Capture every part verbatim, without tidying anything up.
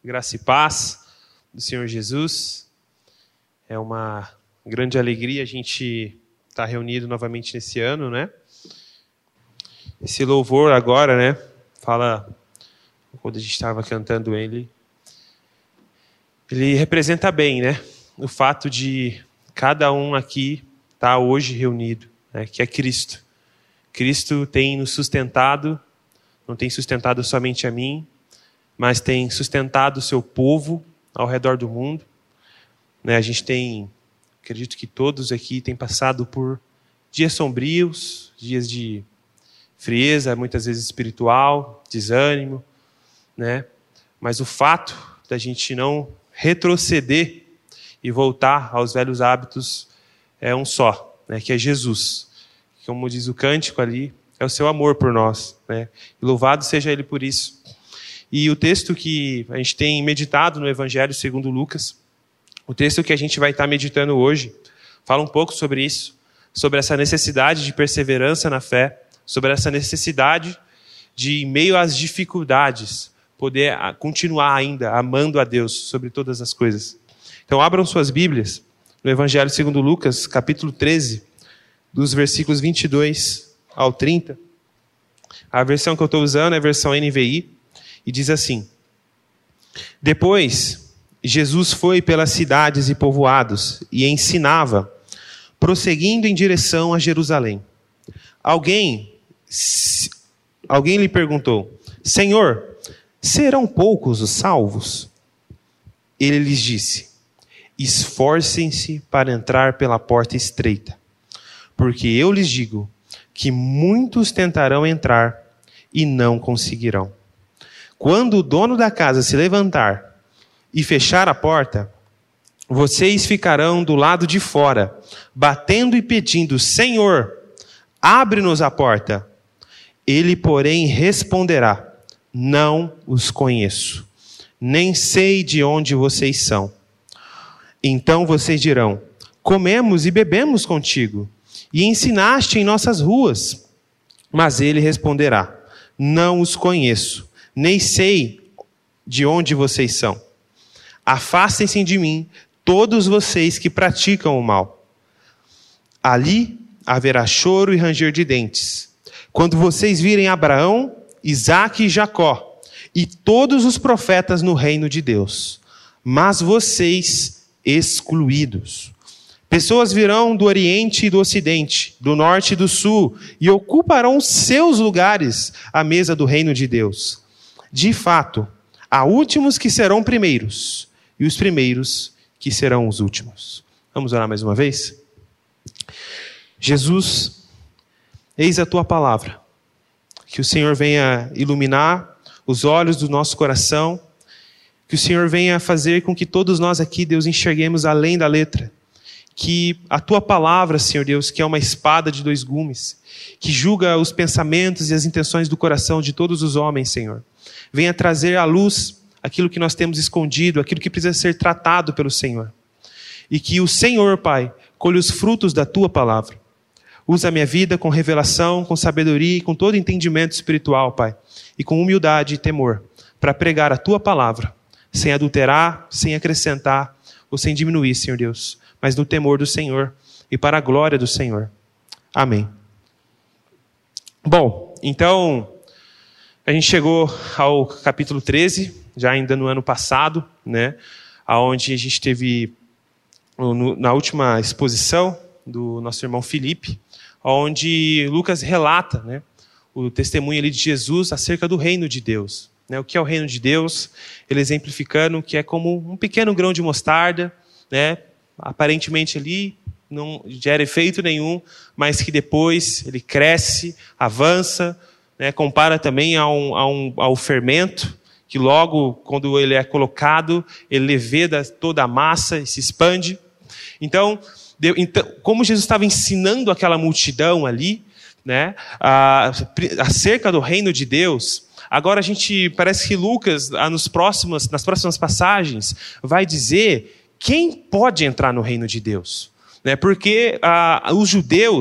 Graça e paz do Senhor Jesus. É uma grande alegria a gente estar reunido novamente nesse ano, né? Esse louvor agora, né? Fala, quando a gente estava cantando ele, ele representa bem, né? O fato de cada um aqui estar hoje reunido, né? Que é Cristo. Cristo tem nos sustentado, não tem sustentado somente a mim, mas tem sustentado o seu povo ao redor do mundo. Né, a gente tem, acredito que todos aqui têm passado por dias sombrios, dias de frieza, muitas vezes espiritual, desânimo, né? Mas o fato da gente não retroceder e voltar aos velhos hábitos é um só, né? Que é Jesus. Como diz o cântico ali, é o seu amor por nós, né? E louvado seja Ele por isso. E o texto que a gente tem meditado no Evangelho segundo Lucas, o texto que a gente vai estar meditando hoje, fala um pouco sobre isso, sobre essa necessidade de perseverança na fé, sobre essa necessidade de, em meio às dificuldades, poder continuar ainda amando a Deus sobre todas as coisas. Então abram suas Bíblias no Evangelho segundo Lucas, capítulo treze, dos versículos vinte e dois ao trinta. A versão que eu estou usando é a versão N V I, e diz assim: Depois, Jesus foi pelas cidades e povoados e ensinava, prosseguindo em direção a Jerusalém. Alguém, alguém lhe perguntou: Senhor, serão poucos os salvos? Ele lhes disse: Esforcem-se para entrar pela porta estreita, porque eu lhes digo que muitos tentarão entrar e não conseguirão. Quando o dono da casa se levantar e fechar a porta, vocês ficarão do lado de fora, batendo e pedindo: Senhor, abre-nos a porta. Ele, porém, responderá: Não os conheço, nem sei de onde vocês são. Então vocês dirão: Comemos e bebemos contigo, e ensinaste em nossas ruas. Mas ele responderá: Não os conheço, nem sei de onde vocês são. Afastem-se de mim, todos vocês que praticam o mal. Ali haverá choro e ranger de dentes, quando vocês virem Abraão, Isaque e Jacó, e todos os profetas no reino de Deus, mas vocês excluídos. Pessoas virão do Oriente e do Ocidente, do Norte e do Sul, e ocuparão seus lugares à mesa do reino de Deus. De fato, há últimos que serão primeiros, e os primeiros que serão os últimos. Vamos orar mais uma vez? Jesus, eis a tua palavra. Que o Senhor venha iluminar os olhos do nosso coração, que o Senhor venha fazer com que todos nós aqui, Deus, enxerguemos além da letra. Que a tua palavra, Senhor Deus, que é uma espada de dois gumes, que julga os pensamentos e as intenções do coração de todos os homens, Senhor, venha trazer à luz aquilo que nós temos escondido, aquilo que precisa ser tratado pelo Senhor. E que o Senhor, Pai, colhe os frutos da tua palavra. Usa a minha vida com revelação, com sabedoria e com todo entendimento espiritual, Pai, e com humildade e temor, para pregar a tua palavra, sem adulterar, sem acrescentar ou sem diminuir, Senhor Deus, mas no temor do Senhor e para a glória do Senhor. Amém. Bom, então, a gente chegou ao capítulo treze, já ainda no ano passado, né, onde a gente teve, no, na última exposição do nosso irmão Felipe, onde Lucas relata, né, o testemunho ali de Jesus acerca do reino de Deus. Né, o que é o reino de Deus? Ele exemplificando que é como um pequeno grão de mostarda, né, aparentemente ali não gera efeito nenhum, mas que depois ele cresce, avança, né, compara também a um, a um, ao fermento, que logo, quando ele é colocado, ele leveda toda a massa e se expande. Então, de, então como Jesus estava ensinando aquela multidão ali, né, a, acerca do reino de Deus, agora a gente, parece que Lucas, nos próximos, nas próximas passagens, vai dizer quem pode entrar no reino de Deus. Né? Porque ah, os judeus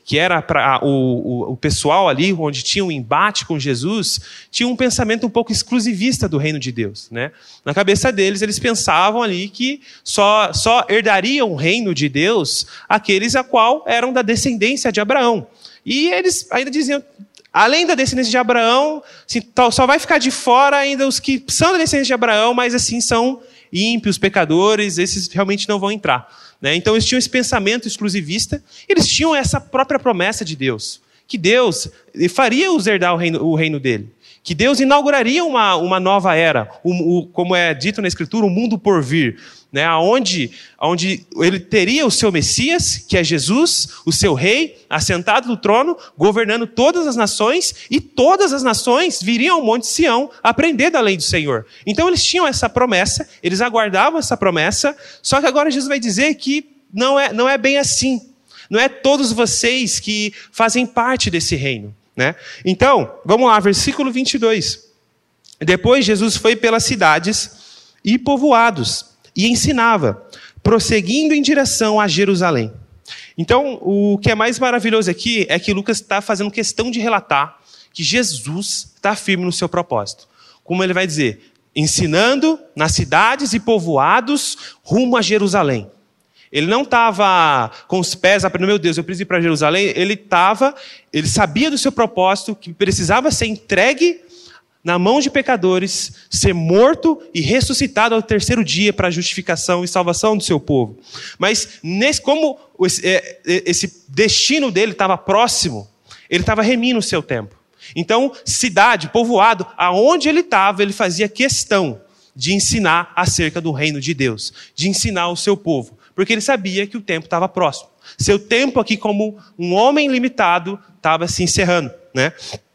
que era para o, o, o pessoal ali, onde tinha um embate com Jesus, tinha um pensamento um pouco exclusivista do reino de Deus, né? Na cabeça deles, eles pensavam ali que só, só herdariam o reino de Deus aqueles a qual eram da descendência de Abraão. E eles ainda diziam, além da descendência de Abraão, assim, só vai ficar de fora ainda os que são da descendência de Abraão, mas assim são ímpios, pecadores, esses realmente não vão entrar. Então eles tinham esse pensamento exclusivista, eles tinham essa própria promessa de Deus, que Deus faria-os herdar o reino, o reino dele, que Deus inauguraria uma, uma nova era, o, o, como é dito na Escritura, o mundo por vir, né? onde, onde ele teria o seu Messias, que é Jesus, o seu rei, assentado no trono, governando todas as nações, e todas as nações viriam ao Monte Sião aprender da lei do Senhor. Então eles tinham essa promessa, eles aguardavam essa promessa, só que agora Jesus vai dizer que não é, não é bem assim. Não é todos vocês que fazem parte desse reino, né? Então, vamos lá, versículo vinte e dois. Depois Jesus foi pelas cidades e povoados, e ensinava, prosseguindo em direção a Jerusalém. Então, o que é mais maravilhoso aqui é que Lucas está fazendo questão de relatar que Jesus está firme no seu propósito. Como ele vai dizer, ensinando nas cidades e povoados rumo a Jerusalém. Ele não estava com os pés aprendendo, meu Deus, eu preciso ir para Jerusalém. Ele estava, ele sabia do seu propósito, que precisava ser entregue na mão de pecadores, ser morto e ressuscitado ao terceiro dia para a justificação e salvação do seu povo. Mas nesse, como esse, esse destino dele estava próximo, ele estava remindo o seu tempo. Então, cidade, povoado, aonde ele estava, ele fazia questão de ensinar acerca do reino de Deus, de ensinar o seu povo, porque ele sabia que o tempo estava próximo. Seu tempo aqui como um homem limitado estava se encerrando, né?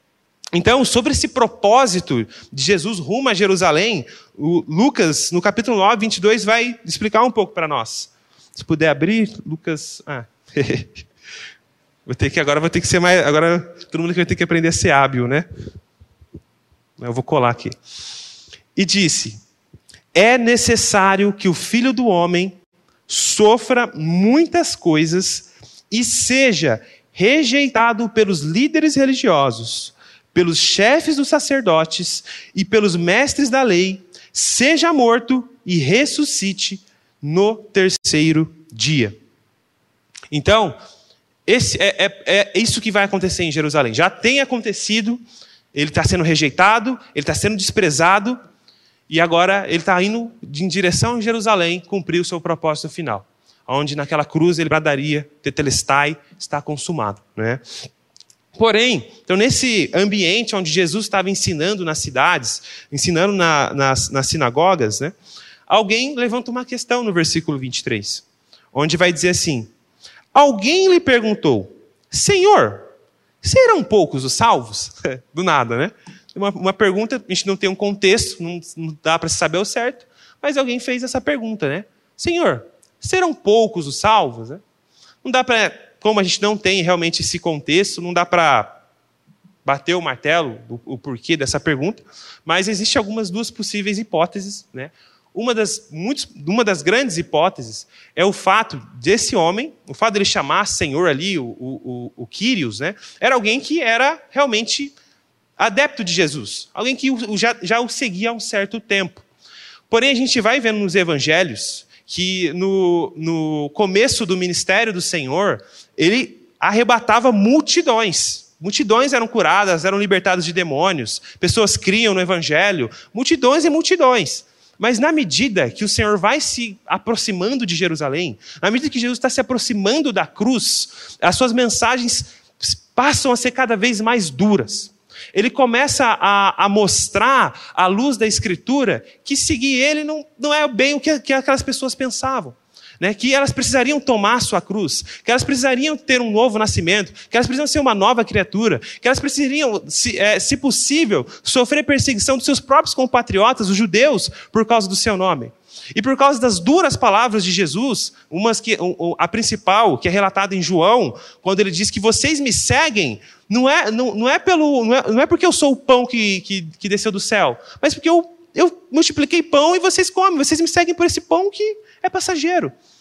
Então, sobre esse propósito de Jesus rumo a Jerusalém, o Lucas, no capítulo nove, vinte e dois, vai explicar um pouco para nós. Se puder abrir, Lucas... Ah, vou ter que, agora vou ter que ser mais... Agora todo mundo vai ter que aprender a ser hábil, né? Eu vou colar aqui. E disse, é necessário que o Filho do Homem sofra muitas coisas e seja rejeitado pelos líderes religiosos, pelos chefes dos sacerdotes e pelos mestres da lei, seja morto e ressuscite no terceiro dia. Então, esse é, é, é isso que vai acontecer em Jerusalém. Já tem acontecido, ele está sendo rejeitado, ele está sendo desprezado, e agora ele está indo em direção a Jerusalém cumprir o seu propósito final, onde naquela cruz ele bradaria, tetelestai, está consumado, né? Porém, então nesse ambiente onde Jesus estava ensinando nas cidades, ensinando na, nas, nas sinagogas, né, alguém levanta uma questão no versículo vinte e três, onde vai dizer assim, alguém lhe perguntou, Senhor, serão poucos os salvos? Do nada, né? Uma, uma pergunta, a gente não tem um contexto, não, não dá para saber o certo, mas alguém fez essa pergunta, né? Senhor, serão poucos os salvos? Né? Não dá para... Como a gente não tem realmente esse contexto, não dá para bater o martelo, o, o porquê dessa pergunta, mas existem algumas duas possíveis hipóteses, né? Uma das, muitos, uma das grandes hipóteses é o fato desse homem, o fato dele chamar Senhor ali, o, o, o Kyrios, né? Era alguém que era realmente adepto de Jesus, alguém que o, já, já o seguia há um certo tempo. Porém, a gente vai vendo nos evangelhos que no, no começo do ministério do Senhor, ele arrebatava multidões. Multidões eram curadas, eram libertadas de demônios, pessoas criam no evangelho, multidões e multidões. Mas na medida que o Senhor vai se aproximando de Jerusalém, na medida que Jesus está se aproximando da cruz, as suas mensagens passam a ser cada vez mais duras. Ele começa a, a mostrar, à luz da Escritura, que seguir ele não, não é bem o que, que aquelas pessoas pensavam. Né? Que elas precisariam tomar a sua cruz, que elas precisariam ter um novo nascimento, que elas precisam ser uma nova criatura, que elas precisariam, se, é, se possível, sofrer perseguição dos seus próprios compatriotas, os judeus, por causa do seu nome. E por causa das duras palavras de Jesus, umas que, a principal, que é relatada em João, quando ele diz que vocês me seguem, não é, não, não é, pelo, não é, não é porque eu sou o pão que, que, que desceu do céu, mas porque eu, eu multipliquei pão e vocês comem, vocês me seguem por esse pão que é passageiro.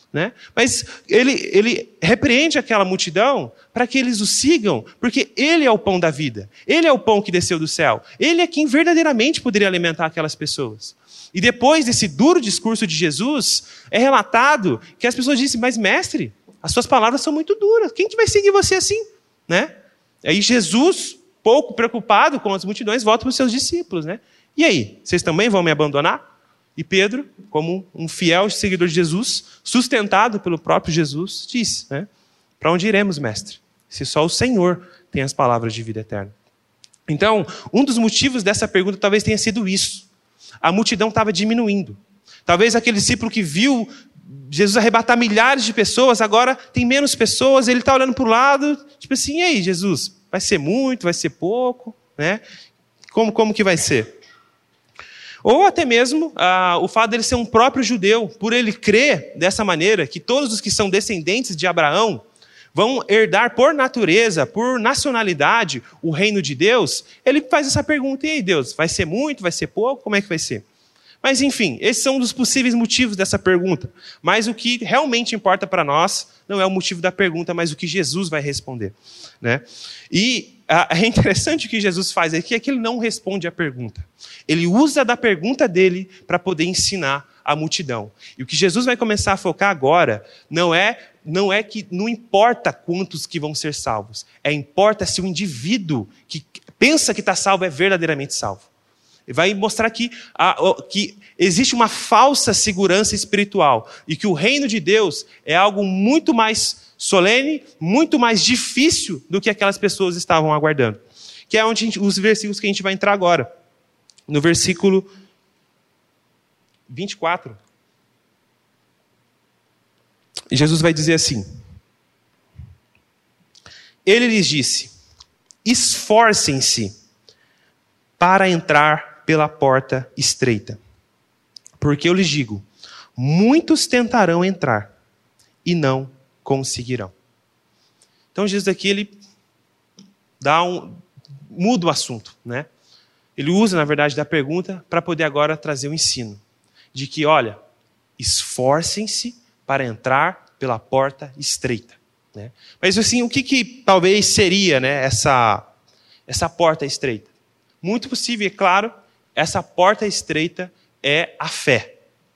né? Mas ele, ele repreende aquela multidão para que eles o sigam, porque ele é o pão da vida. Ele é o pão que desceu do céu. Ele é quem verdadeiramente poderia alimentar aquelas pessoas. E depois desse duro discurso de Jesus, é relatado que as pessoas dizem, mas mestre, as suas palavras são muito duras. Quem que vai seguir você assim? Né? Aí Jesus, pouco preocupado com as multidões, volta para os seus discípulos. Né? E aí, vocês também vão me abandonar? E Pedro, como um fiel seguidor de Jesus, sustentado pelo próprio Jesus, diz, né? Para onde iremos, mestre? Se só o Senhor tem as palavras de vida eterna. Então, um dos motivos dessa pergunta talvez tenha sido isso. A multidão estava diminuindo. Talvez aquele discípulo que viu Jesus arrebatar milhares de pessoas, agora tem menos pessoas, ele está olhando para o lado, tipo assim, e aí, Jesus, vai ser muito, vai ser pouco? Né? Como, como que vai ser? Ou até mesmo ah, o fato dele ser um próprio judeu, por ele crer dessa maneira, que todos os que são descendentes de Abraão vão herdar por natureza, por nacionalidade, o reino de Deus, ele faz essa pergunta, e aí Deus, vai ser muito, vai ser pouco, como é que vai ser? Mas enfim, esses são um dos possíveis motivos dessa pergunta. Mas o que realmente importa para nós não é o motivo da pergunta, mas o que Jesus vai responder. Né? E ah, é interessante o que Jesus faz aqui, é que ele não responde a pergunta. Ele usa da pergunta dele para poder ensinar a multidão. E o que Jesus vai começar a focar agora não é, não é que não importa quantos que vão ser salvos. É importa se o indivíduo que pensa que está salvo é verdadeiramente salvo. Ele vai mostrar que, a, que existe uma falsa segurança espiritual e que o reino de Deus é algo muito mais solene, muito mais difícil do que aquelas pessoas estavam aguardando. Que é onde a gente, os versículos que a gente vai entrar agora. No versículo vinte e quatro. Jesus vai dizer assim. Ele lhes disse, esforcem-se para entrar pela porta estreita. Porque eu lhes digo, muitos tentarão entrar e não conseguirão. Então Jesus aqui, ele dá um, muda o assunto, né? Ele usa, na verdade, da pergunta para poder agora trazer o ensino. De que, olha, esforcem-se para entrar pela porta estreita. Né? Mas assim, o que, que talvez seria, né, essa, essa porta estreita? Muito possível, é claro, essa porta estreita é a fé.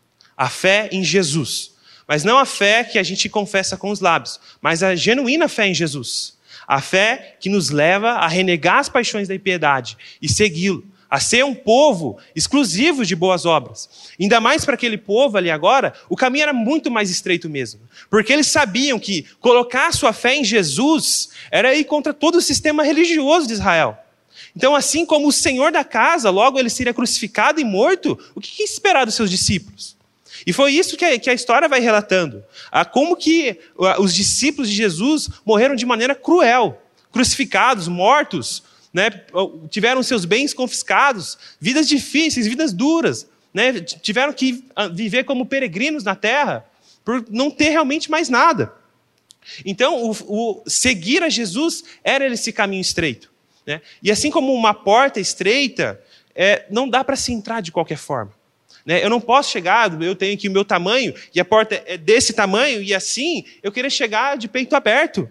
A fé em Jesus. Mas não a fé que a gente confessa com os lábios, mas a genuína fé em Jesus. A fé que nos leva a renegar as paixões da impiedade e segui-lo. A ser um povo exclusivo de boas obras. Ainda mais para aquele povo ali agora, o caminho era muito mais estreito mesmo. Porque eles sabiam que colocar a sua fé em Jesus era ir contra todo o sistema religioso de Israel. Então, assim como o Senhor da casa, logo ele seria crucificado e morto, o que esperar dos seus discípulos? E foi isso que a, que a história vai relatando. Ah, como que ah, os discípulos de Jesus morreram de maneira cruel. Crucificados, mortos, né, tiveram seus bens confiscados, vidas difíceis, vidas duras, né, tiveram que viver como peregrinos na terra, por não ter realmente mais nada. Então, o, o seguir a Jesus era esse caminho estreito. Né? E assim como uma porta estreita, é, não dá para se entrar de qualquer forma. Né? Eu não posso chegar, eu tenho aqui o meu tamanho, e a porta é desse tamanho, e assim, eu querer chegar de peito aberto.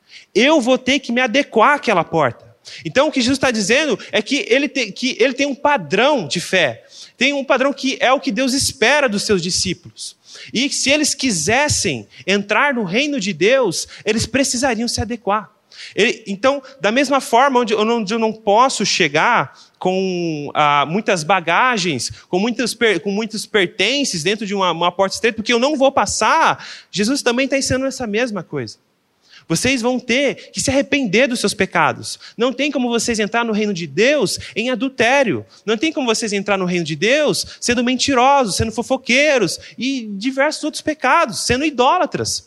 Eu vou ter que me adequar àquela porta. Então, o que Jesus está dizendo é que ele, tem, que ele tem um padrão de fé. Tem um padrão que é o que Deus espera dos seus discípulos. E se eles quisessem entrar no reino de Deus, eles precisariam se adequar. Ele, então, da mesma forma, onde eu não, onde eu não posso chegar com ah, muitas bagagens, com muitos, com muitos pertences dentro de uma, uma porta estreita, porque eu não vou passar, Jesus também está ensinando essa mesma coisa. Vocês vão ter que se arrepender dos seus pecados. Não tem como vocês entrar no reino de Deus em adultério. Não tem como vocês entrar no reino de Deus sendo mentirosos, sendo fofoqueiros e diversos outros pecados, sendo idólatras.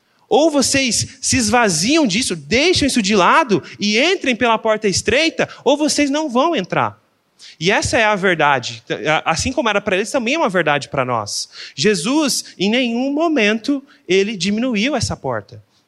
Ou vocês se esvaziam disso, deixam isso de lado e entrem pela porta estreita, ou vocês não vão entrar. E essa é a verdade. Assim como era para eles, também é uma verdade para nós. Jesus, em nenhum momento, ele diminuiu essa porta.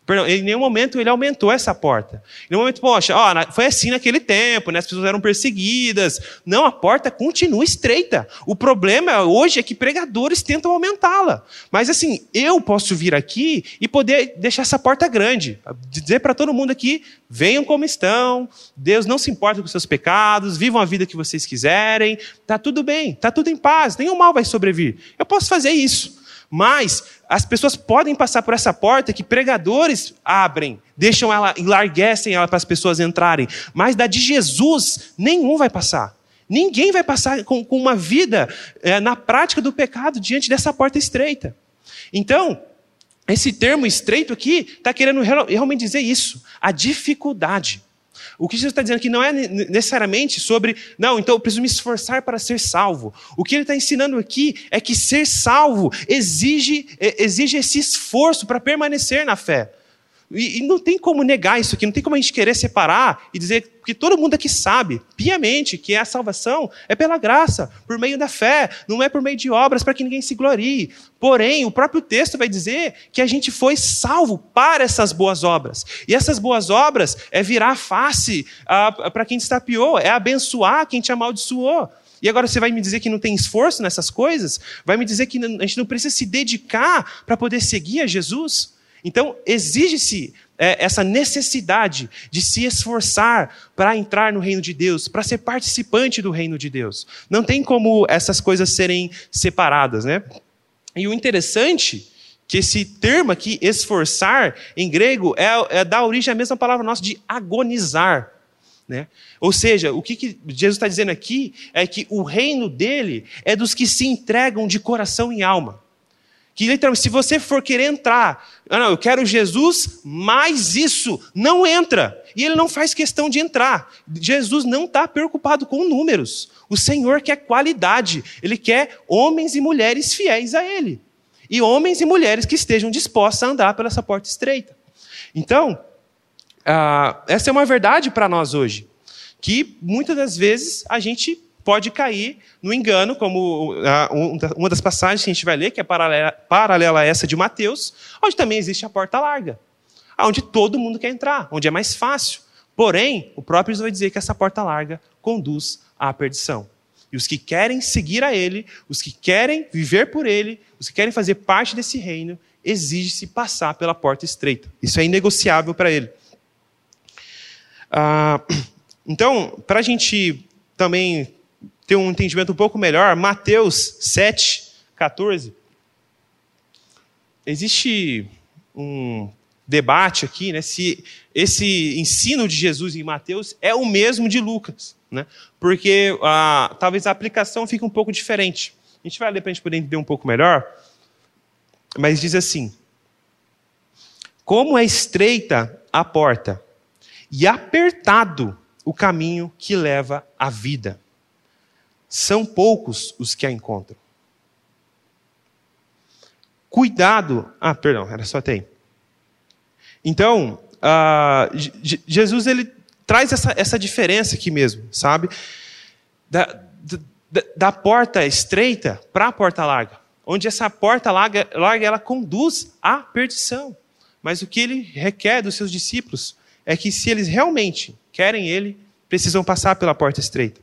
Perdão, em nenhum momento ele aumentou essa porta. Em nenhum momento, poxa, ó, foi assim naquele tempo, né? As pessoas eram perseguidas. Não, a porta continua estreita. O problema hoje é que pregadores tentam aumentá-la. Mas assim, eu posso vir aqui e poder deixar essa porta grande. Dizer para todo mundo aqui, venham como estão, Deus não se importa com seus pecados, vivam a vida que vocês quiserem, tá tudo bem, tá tudo em paz, nenhum mal vai sobrevir. Eu posso fazer isso. Mas as pessoas podem passar por essa porta que pregadores abrem, deixam ela, enlarguecem ela para as pessoas entrarem. Mas da de Jesus, nenhum vai passar. Ninguém vai passar com, com uma vida é, na prática do pecado diante dessa porta estreita. Então, esse termo estreito aqui está querendo realmente dizer isso, a dificuldade. O que Jesus está dizendo aqui não é necessariamente sobre, não, então eu preciso me esforçar para ser salvo. O que ele está ensinando aqui é que ser salvo exige, exige esse esforço para permanecer na fé. E, e não tem como negar isso aqui, não tem como a gente querer separar e dizer que todo mundo aqui sabe, piamente, que a salvação é pela graça, por meio da fé, não é por meio de obras para que ninguém se glorie. Porém, o próprio texto vai dizer que a gente foi salvo para essas boas obras. E essas boas obras é virar a face ah, para quem te estapeou, é abençoar quem te amaldiçoou. E agora você vai me dizer que não tem esforço nessas coisas? Vai me dizer que a gente não precisa se dedicar para poder seguir a Jesus? Então, exige-se é, essa necessidade de se esforçar para entrar no reino de Deus, para ser participante do reino de Deus. Não tem como essas coisas serem separadas, né? E o interessante que esse termo aqui, esforçar, em grego, é, é dá origem à mesma palavra nossa de agonizar. Né? Ou seja, o que, que Jesus está dizendo aqui é que o reino dele é dos que se entregam de coração e alma. Que literalmente, se você for querer entrar, ah, não, eu quero Jesus, mas isso, não entra. E ele não faz questão de entrar. Jesus não está preocupado com números. O Senhor quer qualidade. Ele quer homens e mulheres fiéis a Ele. E homens e mulheres que estejam dispostos a andar pela essa porta estreita. Então, ah, essa é uma verdade para nós hoje. Que muitas das vezes a gente pode cair no engano, como uma das passagens que a gente vai ler, que é paralela, paralela a essa de Mateus, onde também existe a porta larga, onde todo mundo quer entrar, onde é mais fácil. Porém, o próprio Jesus vai dizer que essa porta larga conduz à perdição. E os que querem seguir a Ele, os que querem viver por Ele, os que querem fazer parte desse reino, exige-se passar pela porta estreita. Isso é inegociável para Ele. Ah, então, para a gente também ter um entendimento um pouco melhor, Mateus sete, quatorze. Existe um debate aqui, né, se esse ensino de Jesus em Mateus é o mesmo de Lucas, né? Porque ah, talvez a aplicação fique um pouco diferente. A gente vai ler para a gente poder entender um pouco melhor, mas diz assim: como é estreita a porta e apertado o caminho que leva à vida, são poucos os que a encontram. Cuidado. Ah, perdão, era só até aí. Então, uh, Jesus ele traz essa, essa diferença aqui mesmo, sabe? Da, da, da porta estreita para a porta larga. Onde essa porta larga, larga ela conduz à perdição. Mas o que ele requer dos seus discípulos é que, se eles realmente querem ele, precisam passar pela porta estreita.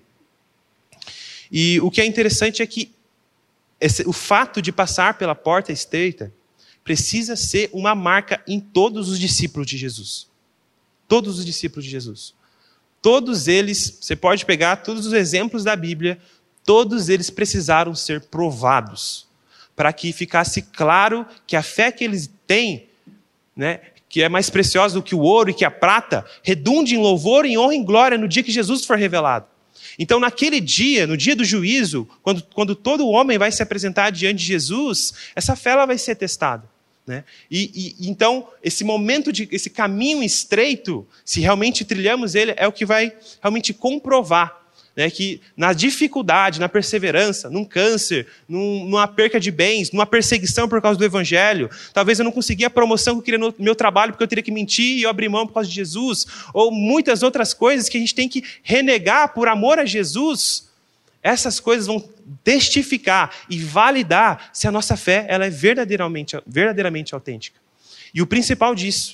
E o que é interessante é que esse, o fato de passar pela porta estreita precisa ser uma marca em todos os discípulos de Jesus. Todos os discípulos de Jesus. Todos eles, você pode pegar todos os exemplos da Bíblia, todos eles precisaram ser provados, para que ficasse claro que a fé que eles têm, né, que é mais preciosa do que o ouro e que a prata, redunde em louvor, em honra e em glória no dia que Jesus for revelado. Então, naquele dia, no dia do juízo, quando, quando todo homem vai se apresentar diante de Jesus, essa fé ela vai ser testada. Né? E, e então, esse momento, de, esse caminho estreito, se realmente trilhamos ele, é o que vai realmente comprovar, né, que na dificuldade, na perseverança, num câncer, num, numa perca de bens, numa perseguição por causa do evangelho, talvez eu não conseguia a promoção que eu queria no meu trabalho porque eu teria que mentir e eu abrir mão por causa de Jesus, ou muitas outras coisas que a gente tem que renegar por amor a Jesus. Essas coisas vão testificar e validar se a nossa fé ela é verdadeiramente, verdadeiramente autêntica. E o principal disso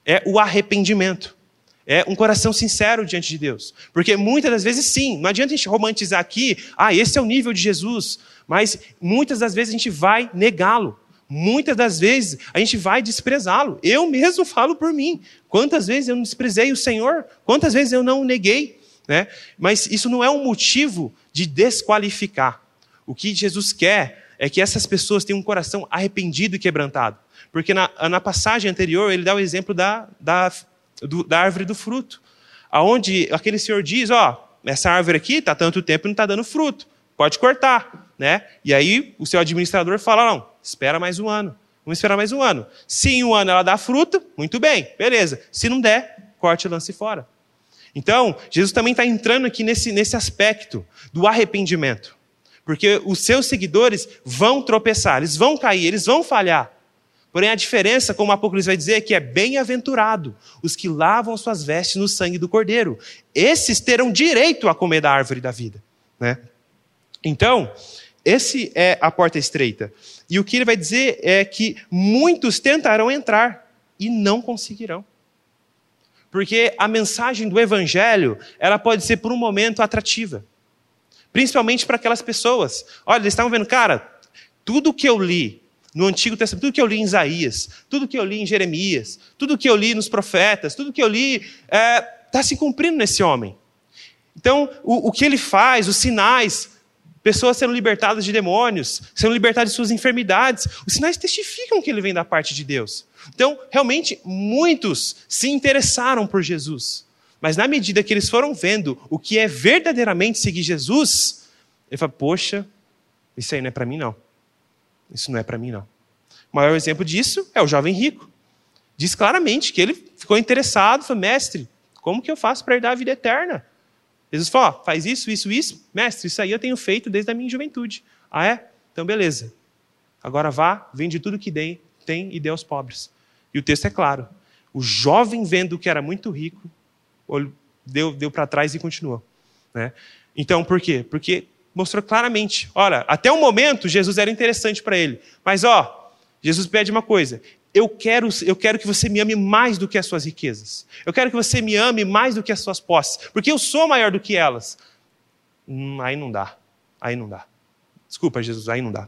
é o arrependimento. É um coração sincero diante de Deus. Porque muitas das vezes, sim, não adianta a gente romantizar aqui, ah, esse é o nível de Jesus. Mas muitas das vezes a gente vai negá-lo. Muitas das vezes a gente vai desprezá-lo. Eu mesmo falo por mim. Quantas vezes eu não desprezei o Senhor? Quantas vezes eu não o neguei? Né? Mas isso não é um motivo de desqualificar. O que Jesus quer é que essas pessoas tenham um coração arrependido e quebrantado. Porque na, na passagem anterior ele dá o exemplo da... da Do, da árvore do fruto, aonde aquele senhor diz, ó, essa árvore aqui está tanto tempo e não está dando fruto, pode cortar, né? E aí o seu administrador fala, não, espera mais um ano, vamos esperar mais um ano. Se em um ano ela dá fruto, muito bem, beleza. Se não der, corte e lance fora. Então, Jesus também está entrando aqui nesse, nesse aspecto do arrependimento, porque os seus seguidores vão tropeçar, eles vão cair, eles vão falhar. Porém, a diferença, como o Apocalipse vai dizer, é que é bem-aventurado os que lavam suas vestes no sangue do Cordeiro. Esses terão direito a comer da árvore da vida. Né? Então, esse é a porta estreita. E o que ele vai dizer é que muitos tentarão entrar e não conseguirão. Porque a mensagem do Evangelho, ela pode ser por um momento atrativa. Principalmente para aquelas pessoas. Olha, eles estavam vendo, cara, tudo que eu li no Antigo Testamento, tudo que eu li em Isaías, tudo que eu li em Jeremias, tudo que eu li nos profetas, tudo que eu li está é, se cumprindo nesse homem. Então, o, o que ele faz, os sinais, pessoas sendo libertadas de demônios, sendo libertadas de suas enfermidades, os sinais testificam que ele vem da parte de Deus. Então, realmente, muitos se interessaram por Jesus. Mas na medida que eles foram vendo o que é verdadeiramente seguir Jesus, ele fala, poxa, isso aí não é para mim não. Isso não é para mim, não. O maior exemplo disso é o jovem rico. Diz claramente que ele ficou interessado, falou, mestre, como que eu faço para herdar a vida eterna? Jesus falou, ó, faz isso, isso, isso. Mestre, isso aí eu tenho feito desde a minha juventude. Ah, é? Então, beleza. Agora vá, vende tudo que tem e dê aos pobres. E o texto é claro. O jovem, vendo que era muito rico, deu, deu para trás e continuou. Né? Então, por quê? Porque mostrou claramente, olha, até o momento Jesus era interessante para ele, mas ó, Jesus pede uma coisa, eu quero, eu quero que você me ame mais do que as suas riquezas, eu quero que você me ame mais do que as suas posses, porque eu sou maior do que elas. Hum, aí não dá, aí não dá. Desculpa, Jesus, aí não dá.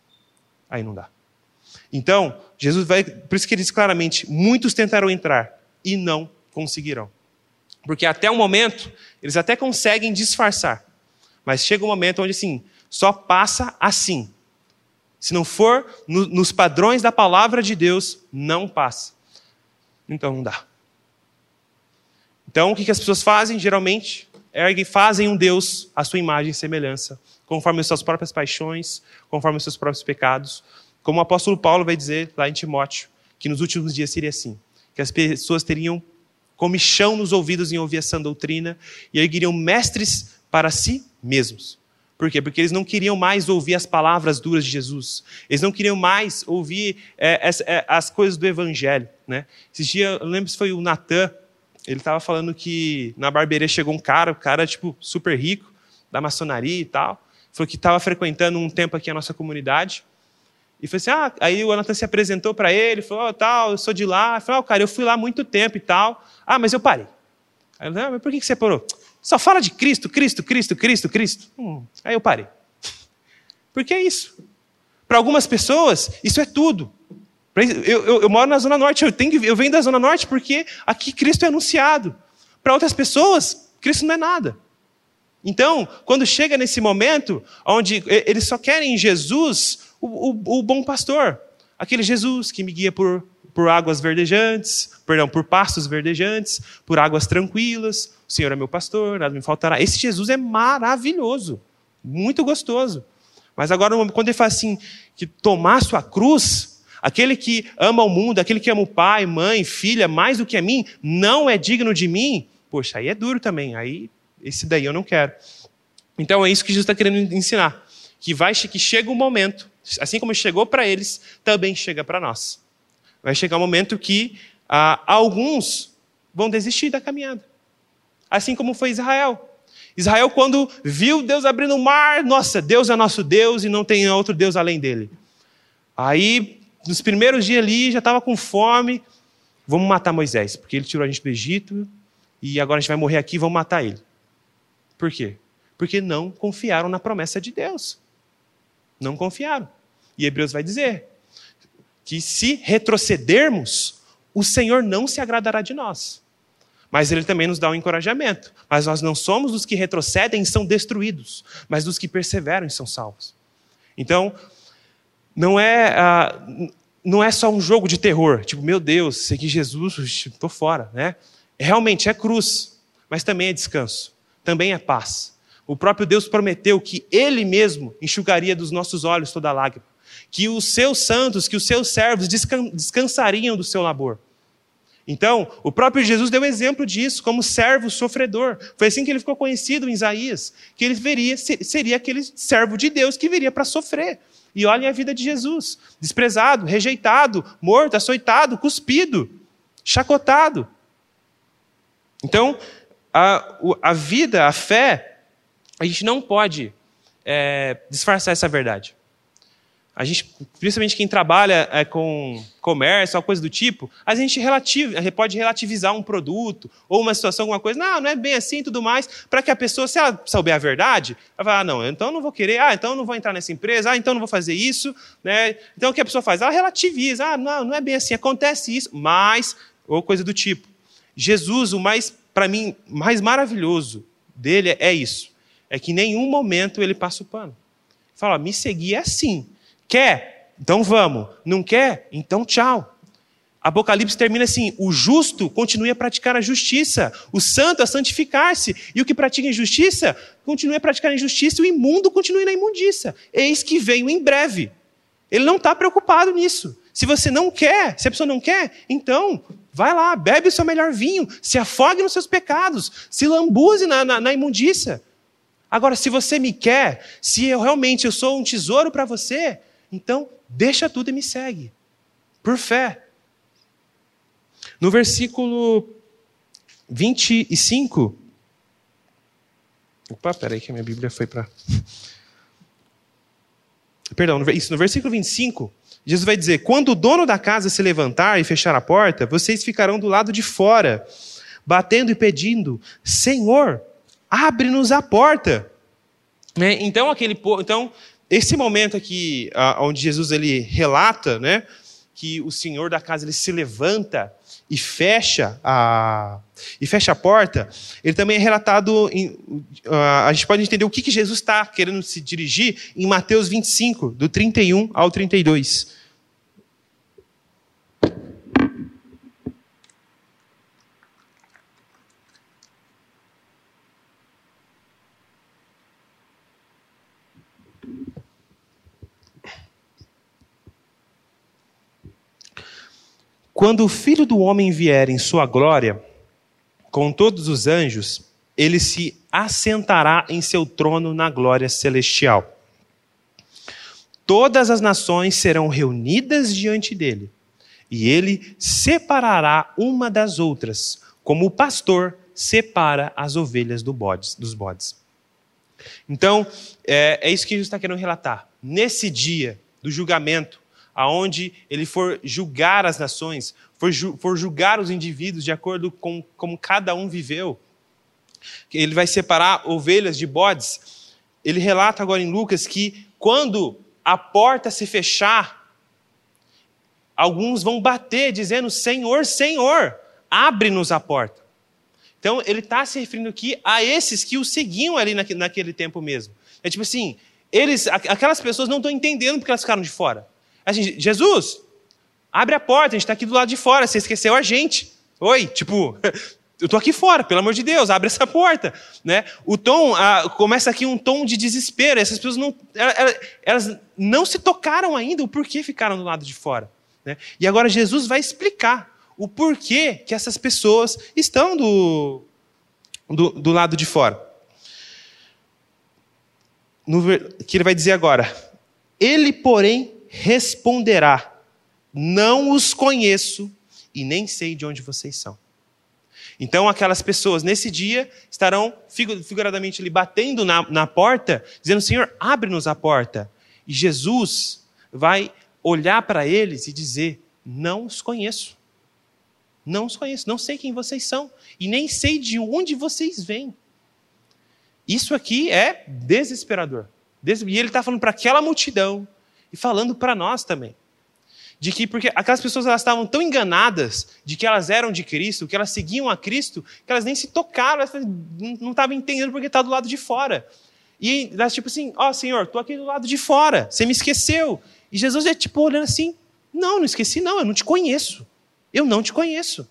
Aí não dá. Então, Jesus vai, por isso que ele diz claramente, muitos tentarão entrar e não conseguirão. Porque até o momento, eles até conseguem disfarçar. Mas chega um momento onde, assim, só passa assim. Se não for no, nos padrões da palavra de Deus, não passa. Então não dá. Então, o que, que as pessoas fazem? Geralmente, erguem, fazem um Deus à sua imagem e semelhança, conforme as suas próprias paixões, conforme os seus próprios pecados. Como o apóstolo Paulo vai dizer lá em Timóteo, que nos últimos dias seria assim, que as pessoas teriam comichão nos ouvidos em ouvir essa doutrina e ergueriam mestres para si mesmos. Por quê? Porque eles não queriam mais ouvir as palavras duras de Jesus. Eles não queriam mais ouvir é, as, é, as coisas do Evangelho. Né? Esses dias, eu lembro se foi o Natan, ele estava falando que na barbearia chegou um cara, o cara tipo super rico, da maçonaria e tal, falou que estava frequentando um tempo aqui a nossa comunidade. E falou assim, ah, aí o Natan se apresentou para ele, falou, oh, tal, eu sou de lá. Ele falou, oh, cara, eu fui lá há muito tempo e tal. Ah, mas eu parei. Aí ele falou, ah, mas por que você parou? Só fala de Cristo, Cristo, Cristo, Cristo, Cristo. Hum, aí eu parei. Porque é isso. Para algumas pessoas, isso é tudo. Eu, eu, eu moro na Zona Norte, eu, tenho que, eu venho da Zona Norte porque aqui Cristo é anunciado. Para outras pessoas, Cristo não é nada. Então, quando chega nesse momento, onde eles só querem em Jesus o, o, o bom pastor. Aquele Jesus que me guia por, por águas verdejantes, perdão, por pastos verdejantes, por águas tranquilas. O Senhor é meu pastor, nada me faltará. Esse Jesus é maravilhoso, muito gostoso. Mas agora, quando ele fala assim, que tomar sua cruz, aquele que ama o mundo, aquele que ama o pai, mãe, filha, mais do que a mim, não é digno de mim, poxa, aí é duro também, aí esse daí eu não quero. Então é isso que Jesus está querendo ensinar, que, vai, que chega um momento, assim como chegou para eles, também chega para nós. Vai chegar um momento que ah, alguns vão desistir da caminhada. Assim como foi Israel. Israel, quando viu Deus abrindo o mar, nossa, Deus é nosso Deus e não tem outro Deus além dele. Aí, nos primeiros dias ali, já estava com fome. vamos matar Moisés, porque ele tirou a gente do Egito e agora a gente vai morrer aqui e vamos matar ele. Por quê? Porque não confiaram na promessa de Deus. Não confiaram. E Hebreus vai dizer que se retrocedermos, o Senhor não se agradará de nós. Mas ele também nos dá um encorajamento. Mas nós não somos dos que retrocedem e são destruídos, mas dos que perseveram e são salvos. Então, não é, uh, não é só um jogo de terror. Tipo, meu Deus, segui Jesus, estou fora. Né? Realmente é cruz, mas também é descanso. Também é paz. O próprio Deus prometeu que Ele mesmo enxugaria dos nossos olhos toda lágrima. Que os seus santos, que os seus servos descansariam do seu labor. Então, o próprio Jesus deu exemplo disso, como servo sofredor. Foi assim que ele ficou conhecido em Isaías, que ele veria, seria aquele servo de Deus que viria para sofrer. E olhem a vida de Jesus, desprezado, rejeitado, morto, açoitado, cuspido, chacotado. Então, a, a vida, a fé, a gente não pode é, disfarçar essa verdade. A gente, principalmente quem trabalha é, com comércio, ou coisa do tipo, a gente relativ, pode relativizar um produto ou uma situação, alguma coisa. Não, não é bem assim e tudo mais, para que a pessoa, se ela souber a verdade, ela vai falar, ah, não, então eu não vou querer, ah, então eu não vou entrar nessa empresa, ah, então eu não vou fazer isso. Né? Então o que a pessoa faz? Ela relativiza, ah, não, não é bem assim, acontece isso, mas, ou coisa do tipo. Jesus, o mais, para mim, mais maravilhoso dele é isso, é que em nenhum momento ele passa o pano. Fala, me seguir é assim. Quer? Então vamos. Não quer? Então tchau. Apocalipse termina assim, o justo continue a praticar a justiça, o santo a santificar-se, e o que pratica injustiça, continue a praticar a injustiça, e o imundo continue na imundícia. Eis que venho em breve. Ele não está preocupado nisso. Se você não quer, se a pessoa não quer, então vai lá, bebe o seu melhor vinho, se afogue nos seus pecados, se lambuze na, na, na imundícia. Agora, se você me quer, se eu realmente eu sou um tesouro para você, então, deixa tudo e me segue. Por fé. No versículo vinte e cinco... Opa, peraí que a minha Bíblia foi para... Perdão, isso, no versículo vinte e cinco, Jesus vai dizer, quando o dono da casa se levantar e fechar a porta, vocês ficarão do lado de fora, batendo e pedindo, Senhor, abre-nos a porta. Né? Então, aquele... Então, esse momento aqui, onde Jesus ele relata, né, que o senhor da casa ele se levanta e fecha a, e fecha a porta, ele também é relatado, em, a gente pode entender o que, que Jesus está querendo se dirigir em Mateus vinte e cinco, do trinta e um ao trinta e dois. Quando o Filho do Homem vier em sua glória, com todos os anjos, ele se assentará em seu trono na glória celestial. Todas as nações serão reunidas diante dele, e ele separará uma das outras, como o pastor separa as ovelhas do bodes, dos bodes. Então, é, é isso que Jesus está querendo relatar. Nesse dia do julgamento, aonde ele for julgar as nações, for, ju, for julgar os indivíduos de acordo com como cada um viveu, ele vai separar ovelhas de bodes. Ele relata agora em Lucas que quando a porta se fechar, alguns vão bater dizendo, Senhor, Senhor, abre-nos a porta. Então ele está se referindo aqui a esses que o seguiam ali naquele, naquele tempo mesmo. É tipo assim, eles, aquelas pessoas não estão entendendo porque elas ficaram de fora. Assim, Jesus, abre a porta, a gente está aqui do lado de fora, você esqueceu a gente. Oi, tipo, eu estou aqui fora, pelo amor de Deus, abre essa porta. Né? O tom, ah, começa aqui um tom de desespero, essas pessoas não, elas, elas não se tocaram ainda o porquê ficaram do lado de fora. Né? E agora Jesus vai explicar o porquê que essas pessoas estão do, do, do lado de fora. No, que ele vai dizer agora, ele, porém, responderá, não os conheço e nem sei de onde vocês são. Então aquelas pessoas nesse dia estarão figuradamente ali batendo na, na porta, dizendo, Senhor, abre-nos a porta. E Jesus vai olhar para eles e dizer, não os conheço. Não os conheço, não sei quem vocês são. E nem sei de onde vocês vêm. Isso aqui é desesperador. E ele está falando para aquela multidão e falando para nós também. De que, porque aquelas pessoas elas estavam tão enganadas de que elas eram de Cristo, que elas seguiam a Cristo, que elas nem se tocaram, elas não estavam entendendo porque está do lado de fora. E elas tipo assim, ó oh, Senhor, estou aqui do lado de fora, você me esqueceu. E Jesus é tipo olhando assim, não, não esqueci não, eu não te conheço. Eu não te conheço.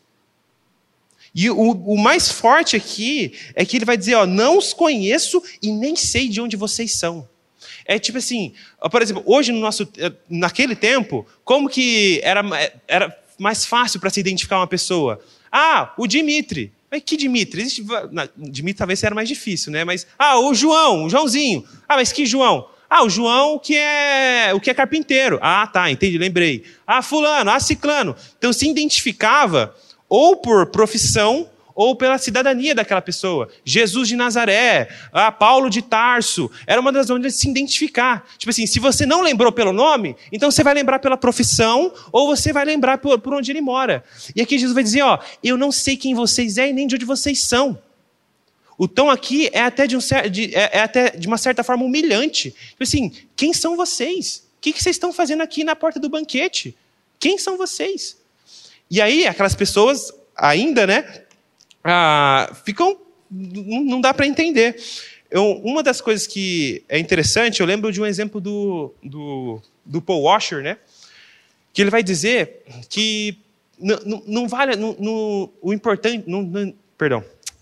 E o, o mais forte aqui é que ele vai dizer, ó, não os conheço e nem sei de onde vocês são. É tipo assim, por exemplo, hoje no nosso, naquele tempo, como que era, era mais fácil para se identificar uma pessoa? Ah, o Dimitri. Mas que Dimitri? Existe, não, Dimitri talvez era mais difícil, né? Mas, ah, o João, o Joãozinho. Ah, mas que João? Ah, o João que é, o que é carpinteiro. Ah, tá, entendi, lembrei. Ah, fulano, ah, ciclano. Então se identificava ou por profissão, ou pela cidadania daquela pessoa. Jesus de Nazaré, ah, Paulo de Tarso, era uma das maneiras de se identificar. Tipo assim, se você não lembrou pelo nome, então você vai lembrar pela profissão, ou você vai lembrar por, por onde ele mora. E aqui Jesus vai dizer, ó, eu não sei quem vocês é e nem de onde vocês são. O tom aqui é até de, um, de, é, é até de uma certa forma humilhante. Tipo assim, quem são vocês? O que, que vocês estão fazendo aqui na porta do banquete? Quem são vocês? E aí, aquelas pessoas ainda, né, Ah, ficam, não dá para entender. Eu, uma das coisas que é interessante, eu lembro de um exemplo do, do, do Paul Washer, né? Que ele vai dizer que não, não, não vale, não, não, o importante, não, não, perdão,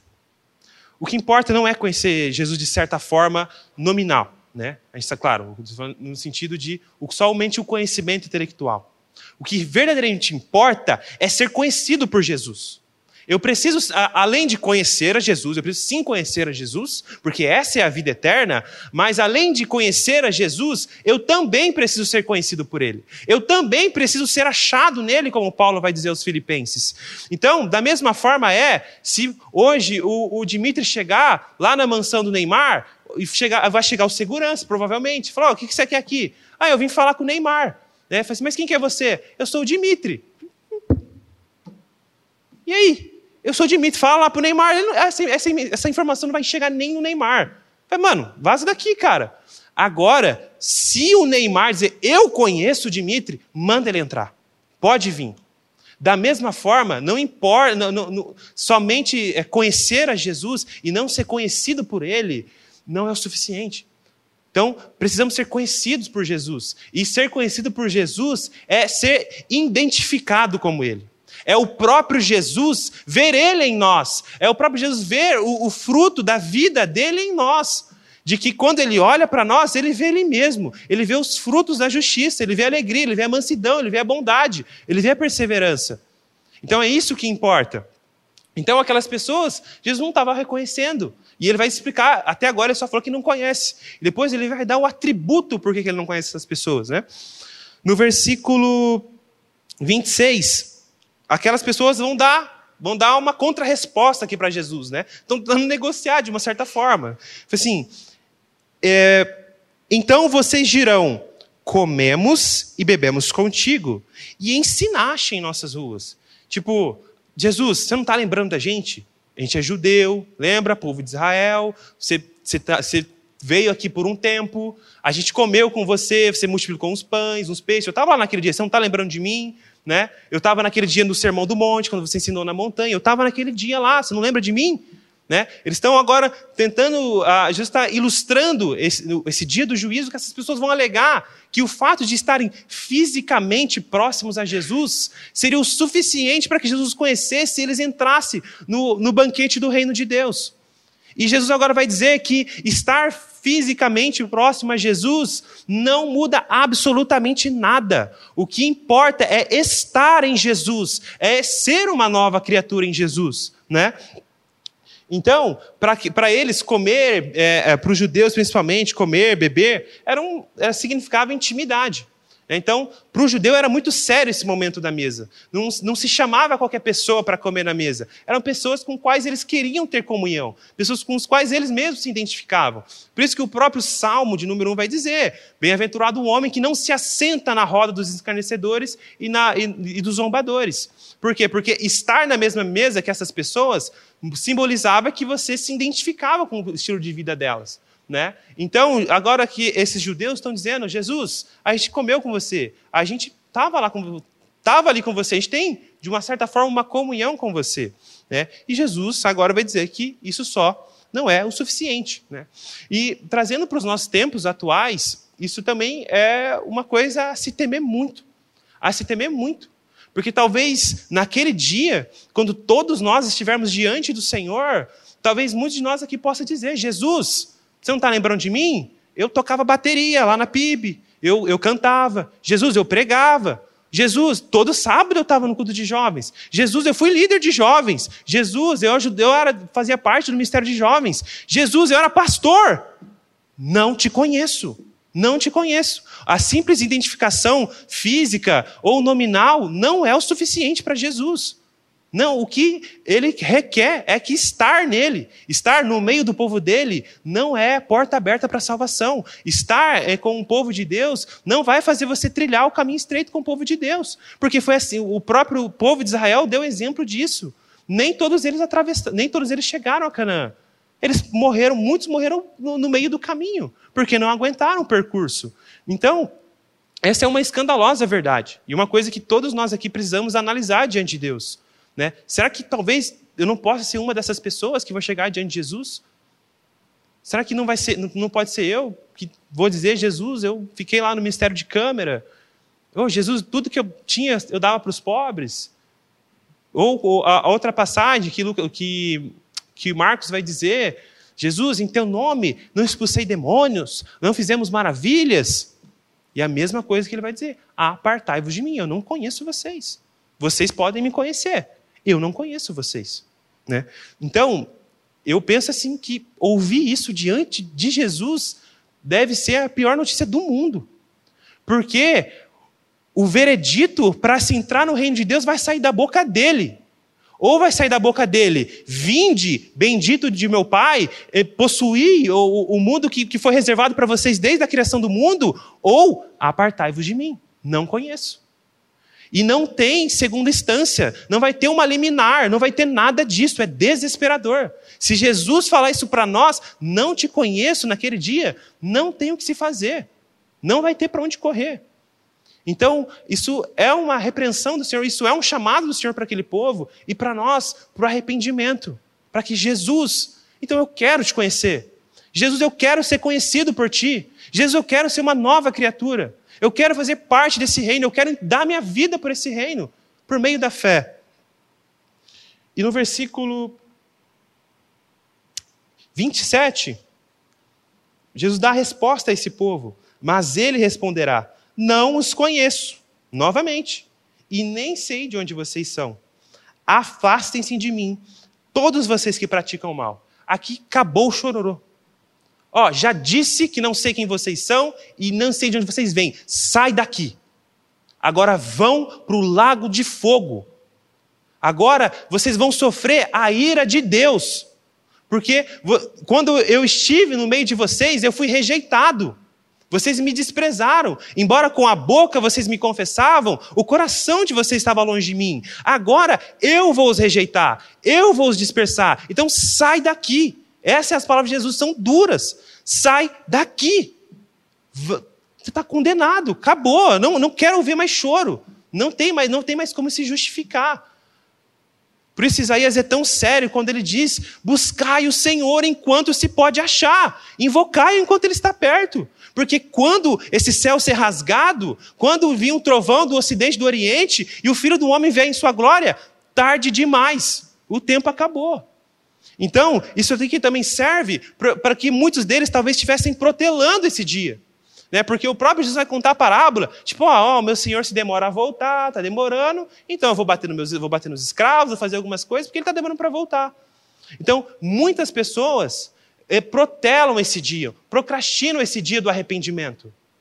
o que importa não é conhecer Jesus de certa forma nominal, né? A gente está claro, no sentido de somente o conhecimento intelectual. O que verdadeiramente importa é ser conhecido por Jesus. Eu preciso, além de conhecer a Jesus, eu preciso sim conhecer a Jesus, porque essa é a vida eterna, mas além de conhecer a Jesus, eu também preciso ser conhecido por Ele. Eu também preciso ser achado nele, como Paulo vai dizer aos Filipenses. Então, da mesma forma é, se hoje o, o Dimitri chegar lá na mansão do Neymar, e chegar, vai chegar o segurança, provavelmente, falar, oh, o que você quer aqui? Ah, eu vim falar com o Neymar. Né? Fala assim, mas quem que é você? Eu sou o Dimitri. E aí? Eu sou o Dimitri, fala lá pro Neymar. Ele, essa, essa, essa informação não vai chegar nem no Neymar. Fala, mano, vaza daqui, cara. Agora, se o Neymar dizer, eu conheço o Dimitri, manda ele entrar. Pode vir. Da mesma forma, não importa, não, não, não, somente conhecer a Jesus e não ser conhecido por ele, não é o suficiente. Então, precisamos ser conhecidos por Jesus. E ser conhecido por Jesus é ser identificado como ele. É o próprio Jesus ver ele em nós. É o próprio Jesus ver o, o fruto da vida dele em nós. De que quando ele olha para nós, ele vê ele mesmo. Ele vê os frutos da justiça, ele vê a alegria, ele vê a mansidão, ele vê a bondade, ele vê a perseverança. Então é isso que importa. Então aquelas pessoas, Jesus não estava reconhecendo. E ele vai explicar, até agora ele só falou que não conhece. E depois ele vai dar o atributo por que ele não conhece essas pessoas. Né? No versículo vinte e seis... aquelas pessoas vão dar, vão dar uma contra-resposta aqui para Jesus, né? Estão tentando negociar de uma certa forma. Assim, é, então vocês dirão, comemos e bebemos contigo, e ensinaste em nossas ruas. Tipo, Jesus, você não está lembrando da gente? A gente é judeu, lembra? Povo de Israel, você, você, tá, você veio aqui por um tempo, a gente comeu com você, você multiplicou uns pães, uns peixes, eu estava lá naquele dia, você não está lembrando de mim? Né? Eu estava naquele dia no Sermão do Monte, quando você ensinou na montanha, eu estava naquele dia lá, você não lembra de mim? Né? Eles estão agora tentando, uh, Jesus está ilustrando esse, esse dia do juízo, que essas pessoas vão alegar que o fato de estarem fisicamente próximos a Jesus seria o suficiente para que Jesus os conhecesse e eles entrassem no, no banquete do reino de Deus. E Jesus agora vai dizer que estar fisicamente próximo a Jesus não muda absolutamente nada. O que importa é estar em Jesus, é ser uma nova criatura em Jesus, né? Então, para eles comer, é, é, para os judeus principalmente, comer, beber, era um, era, significava intimidade. Então, para o judeu era muito sério esse momento da mesa. Não, não se chamava qualquer pessoa para comer na mesa. Eram pessoas com quais eles queriam ter comunhão. Pessoas com as quais eles mesmos se identificavam. Por isso que o próprio Salmo de número um vai dizer: bem-aventurado o homem que não se assenta na roda dos escarnecedores e, na, e, e dos zombadores. Por quê? Porque estar na mesma mesa que essas pessoas simbolizava que você se identificava com o estilo de vida delas. Né? Então, agora que esses judeus estão dizendo: Jesus, a gente comeu com você, a gente estava lá com, tava ali com você, a gente tem, de uma certa forma, uma comunhão com você. Né? E Jesus agora vai dizer que isso só não é o suficiente. Né? E trazendo para os nossos tempos atuais, isso também é uma coisa a se temer muito. A se temer muito. Porque talvez naquele dia, quando todos nós estivermos diante do Senhor, talvez muitos de nós aqui possam dizer: Jesus, você não está lembrando de mim? Eu tocava bateria lá na P I B, eu, eu cantava. Jesus, eu pregava. Jesus, todo sábado eu estava no culto de jovens. Jesus, eu fui líder de jovens. Jesus, eu, eu era, fazia parte do ministério de jovens. Jesus, eu era pastor. Não te conheço, não te conheço. A simples identificação física ou nominal não é o suficiente para Jesus. Não, o que ele requer é que estar nele, estar no meio do povo dele, não é porta aberta para a salvação. Estar com o povo de Deus não vai fazer você trilhar o caminho estreito com o povo de Deus. Porque foi assim, o próprio povo de Israel deu exemplo disso. Nem todos eles atravessaram, nem todos eles chegaram a Canaã. Eles morreram, muitos morreram no, no meio do caminho, porque não aguentaram o percurso. Então, essa é uma escandalosa verdade. E uma coisa que todos nós aqui precisamos analisar diante de Deus. Né? Será que talvez eu não possa ser uma dessas pessoas que vai chegar diante de Jesus? Será que não, vai ser, não, não pode ser eu que vou dizer: Jesus, eu fiquei lá no ministério de câmera. Oh, Jesus, tudo que eu tinha eu dava para os pobres. Ou, ou a outra passagem que, que, que Marcos vai dizer: Jesus, em teu nome não expulsei demônios, não fizemos maravilhas. E a mesma coisa que ele vai dizer: apartai-vos de mim, eu não conheço vocês. Vocês podem me conhecer, eu não conheço vocês. Né? Então, eu penso assim que ouvir isso diante de Jesus deve ser a pior notícia do mundo. Porque o veredito para se entrar no reino de Deus vai sair da boca dele. Ou vai sair da boca dele: vinde, bendito de meu Pai, possuí o, o mundo que, que foi reservado para vocês desde a criação do mundo, ou apartai-vos de mim, não conheço. E não tem segunda instância, não vai ter uma liminar, não vai ter nada disso, é desesperador. Se Jesus falar isso para nós: não te conheço naquele dia, não tem o que se fazer, não vai ter para onde correr. Então, isso é uma repreensão do Senhor, isso é um chamado do Senhor para aquele povo e para nós, para o arrependimento, para que Jesus, então eu quero te conhecer. Jesus, eu quero ser conhecido por ti. Jesus, eu quero ser uma nova criatura. Eu quero fazer parte desse reino, eu quero dar minha vida por esse reino, por meio da fé. E no versículo vinte e sete, Jesus dá a resposta a esse povo, mas ele responderá: não os conheço, novamente, e nem sei de onde vocês são. Afastem-se de mim, todos vocês que praticam o mal. Aqui acabou o chororô. Ó, já disse que não sei quem vocês são e não sei de onde vocês vêm. Sai daqui. Agora vão para o lago de fogo. Agora vocês vão sofrer a ira de Deus. Porque quando eu estive no meio de vocês, eu fui rejeitado. Vocês me desprezaram. Embora com a boca vocês me confessavam, o coração de vocês estava longe de mim. Agora eu vou os rejeitar. Eu vou os dispersar. Então sai daqui. Essas as palavras de Jesus, são duras. Sai daqui. Você está condenado. Acabou. Não, não quero ouvir mais choro. Não tem mais, não tem mais como se justificar. Por isso Isaías é tão sério quando ele diz: buscai o Senhor enquanto se pode achar. Invocai-o enquanto ele está perto. Porque quando esse céu ser rasgado, quando vir um trovão do ocidente e do oriente, e o Filho do Homem vier em sua glória, tarde demais. O tempo acabou. Então, isso aqui também serve para que muitos deles talvez estivessem protelando esse dia. Né? Porque o próprio Jesus vai contar a parábola, tipo, ó, oh, meu senhor se demora a voltar, está demorando, então eu vou bater, no meus, vou bater nos escravos, vou fazer algumas coisas, porque ele está demorando para voltar. Então, muitas pessoas eh, protelam esse dia, procrastinam esse dia do arrependimento.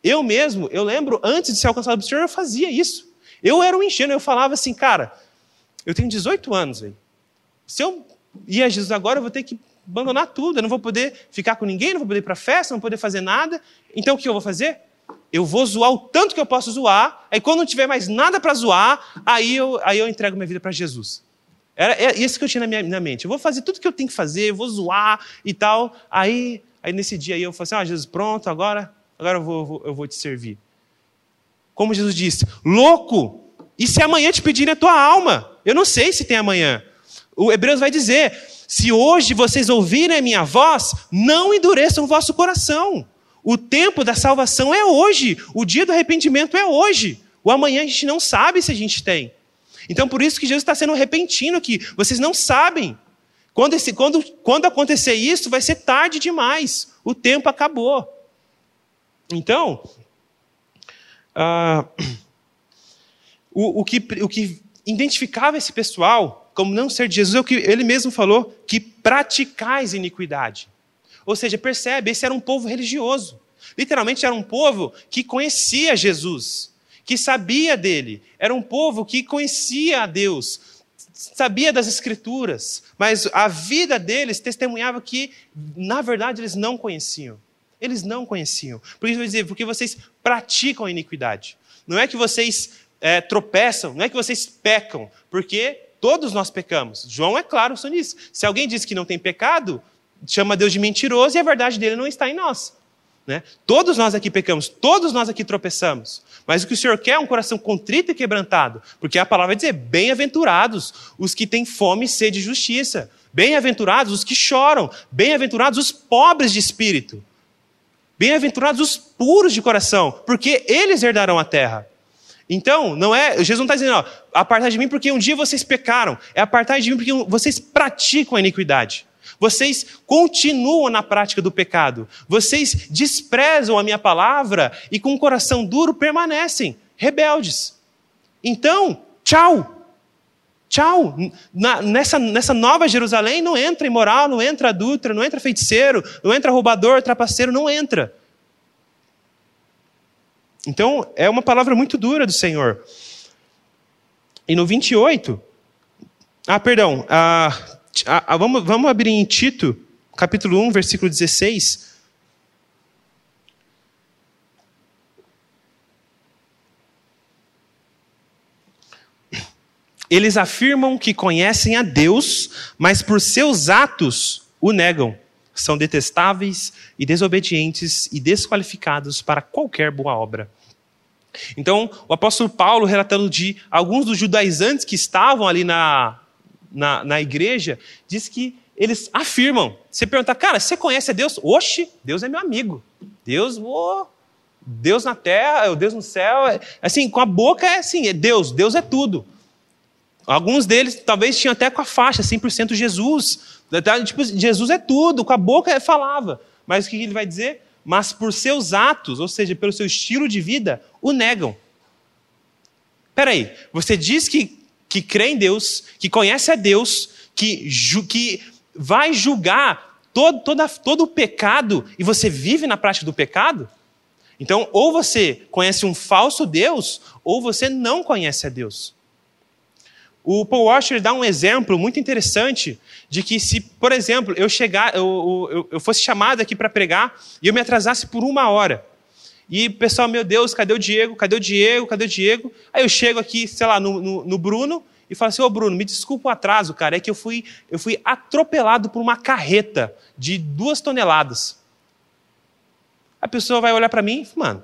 Eu mesmo, eu lembro, antes de ser alcançado pelo Senhor, eu fazia isso. Eu era um ingênuo, eu falava assim, cara, eu tenho dezoito anos, velho. Se eu ir a Jesus agora, eu vou ter que abandonar tudo. Eu não vou poder ficar com ninguém, não vou poder ir para festa, não vou poder fazer nada. Então o que eu vou fazer? Eu vou zoar o tanto que eu posso zoar, aí quando não tiver mais nada para zoar, aí eu, aí eu entrego minha vida para Jesus. Era, era isso que eu tinha na minha na mente. Eu vou fazer tudo que eu tenho que fazer, eu vou zoar e tal. Aí, aí nesse dia aí eu falei assim, ah, Jesus, pronto, agora, agora eu, vou, eu, vou, eu vou te servir. Como Jesus disse, louco, e se amanhã te pedirem a tua alma? Eu não sei se tem amanhã. O Hebreus vai dizer, se hoje vocês ouvirem a minha voz, não endureçam o vosso coração. O tempo da salvação é hoje. O dia do arrependimento é hoje. O amanhã a gente não sabe se a gente tem. Então, por isso que Jesus está sendo repentino aqui. Vocês não sabem. Quando, esse, quando, quando acontecer isso, vai ser tarde demais. O tempo acabou. Então, uh, o, o, que, o que identificava esse pessoal como não ser de Jesus é o que ele mesmo falou, que praticais iniquidade. Ou seja, percebe, esse era um povo religioso. Literalmente era um povo que conhecia Jesus, que sabia dele. Era um povo que conhecia a Deus, sabia das Escrituras, mas a vida deles testemunhava que, na verdade, eles não conheciam. Eles não conheciam. Por isso eu vou dizer, porque vocês praticam a iniquidade. Não é que vocês é, tropeçam, não é que vocês pecam, porque todos nós pecamos. João é claro sobre isso. Se alguém diz que não tem pecado, chama Deus de mentiroso e a verdade dele não está em nós. Né? Todos nós aqui pecamos, todos nós aqui tropeçamos. Mas o que o Senhor quer é um coração contrito e quebrantado. Porque a palavra vai dizer, bem-aventurados os que têm fome e sede de justiça. Bem-aventurados os que choram. Bem-aventurados os pobres de espírito. Bem-aventurados os puros de coração, porque eles herdarão a terra. Então, não é, Jesus não está dizendo, ó, apartai de mim porque um dia vocês pecaram. É apartai de mim porque vocês praticam a iniquidade. Vocês continuam na prática do pecado. Vocês desprezam a minha palavra e com o coração duro permanecem rebeldes. Então, tchau. Tchau. Na, nessa, nessa nova Jerusalém não entra imoral, não entra adúltero, não entra feiticeiro, não entra roubador, trapaceiro, não entra. Então, é uma palavra muito dura do Senhor. E no vinte e oito... Ah, perdão. Ah, ah, vamos, vamos abrir em Tito, capítulo um, versículo dezesseis. Eles afirmam que conhecem a Deus, mas por seus atos o negam. São detestáveis e desobedientes e desqualificados para qualquer boa obra. Então, o apóstolo Paulo, relatando de alguns dos judaizantes que estavam ali na, na, na igreja, diz que eles afirmam. Você pergunta, cara, você conhece a Deus? Oxe, Deus é meu amigo. Deus, oh, Deus na terra, Deus no céu. Assim, com a boca é assim, é Deus, Deus é tudo. Alguns deles talvez tinham até com a faixa, cem por cento Jesus. Tipo, Jesus é tudo, com a boca falava. Mas o que ele vai dizer? Mas por seus atos, ou seja, pelo seu estilo de vida, o negam. Espera aí, você diz que, que crê em Deus, que conhece a Deus, que, ju, que vai julgar todo, toda, todo o pecado e você vive na prática do pecado? Então, ou você conhece um falso Deus, ou você não conhece a Deus. O Paul Washer dá um exemplo muito interessante de que se, por exemplo, eu, chegar, eu, eu, eu fosse chamado aqui para pregar e eu me atrasasse por uma hora. E o pessoal, meu Deus, cadê o Diego? Cadê o Diego? Cadê o Diego? Aí eu chego aqui, sei lá, no, no, no Bruno e falo assim, ô Bruno, me desculpa o atraso, cara, é que eu fui, eu fui atropelado por uma carreta de duas toneladas. A pessoa vai olhar para mim e fala, mano,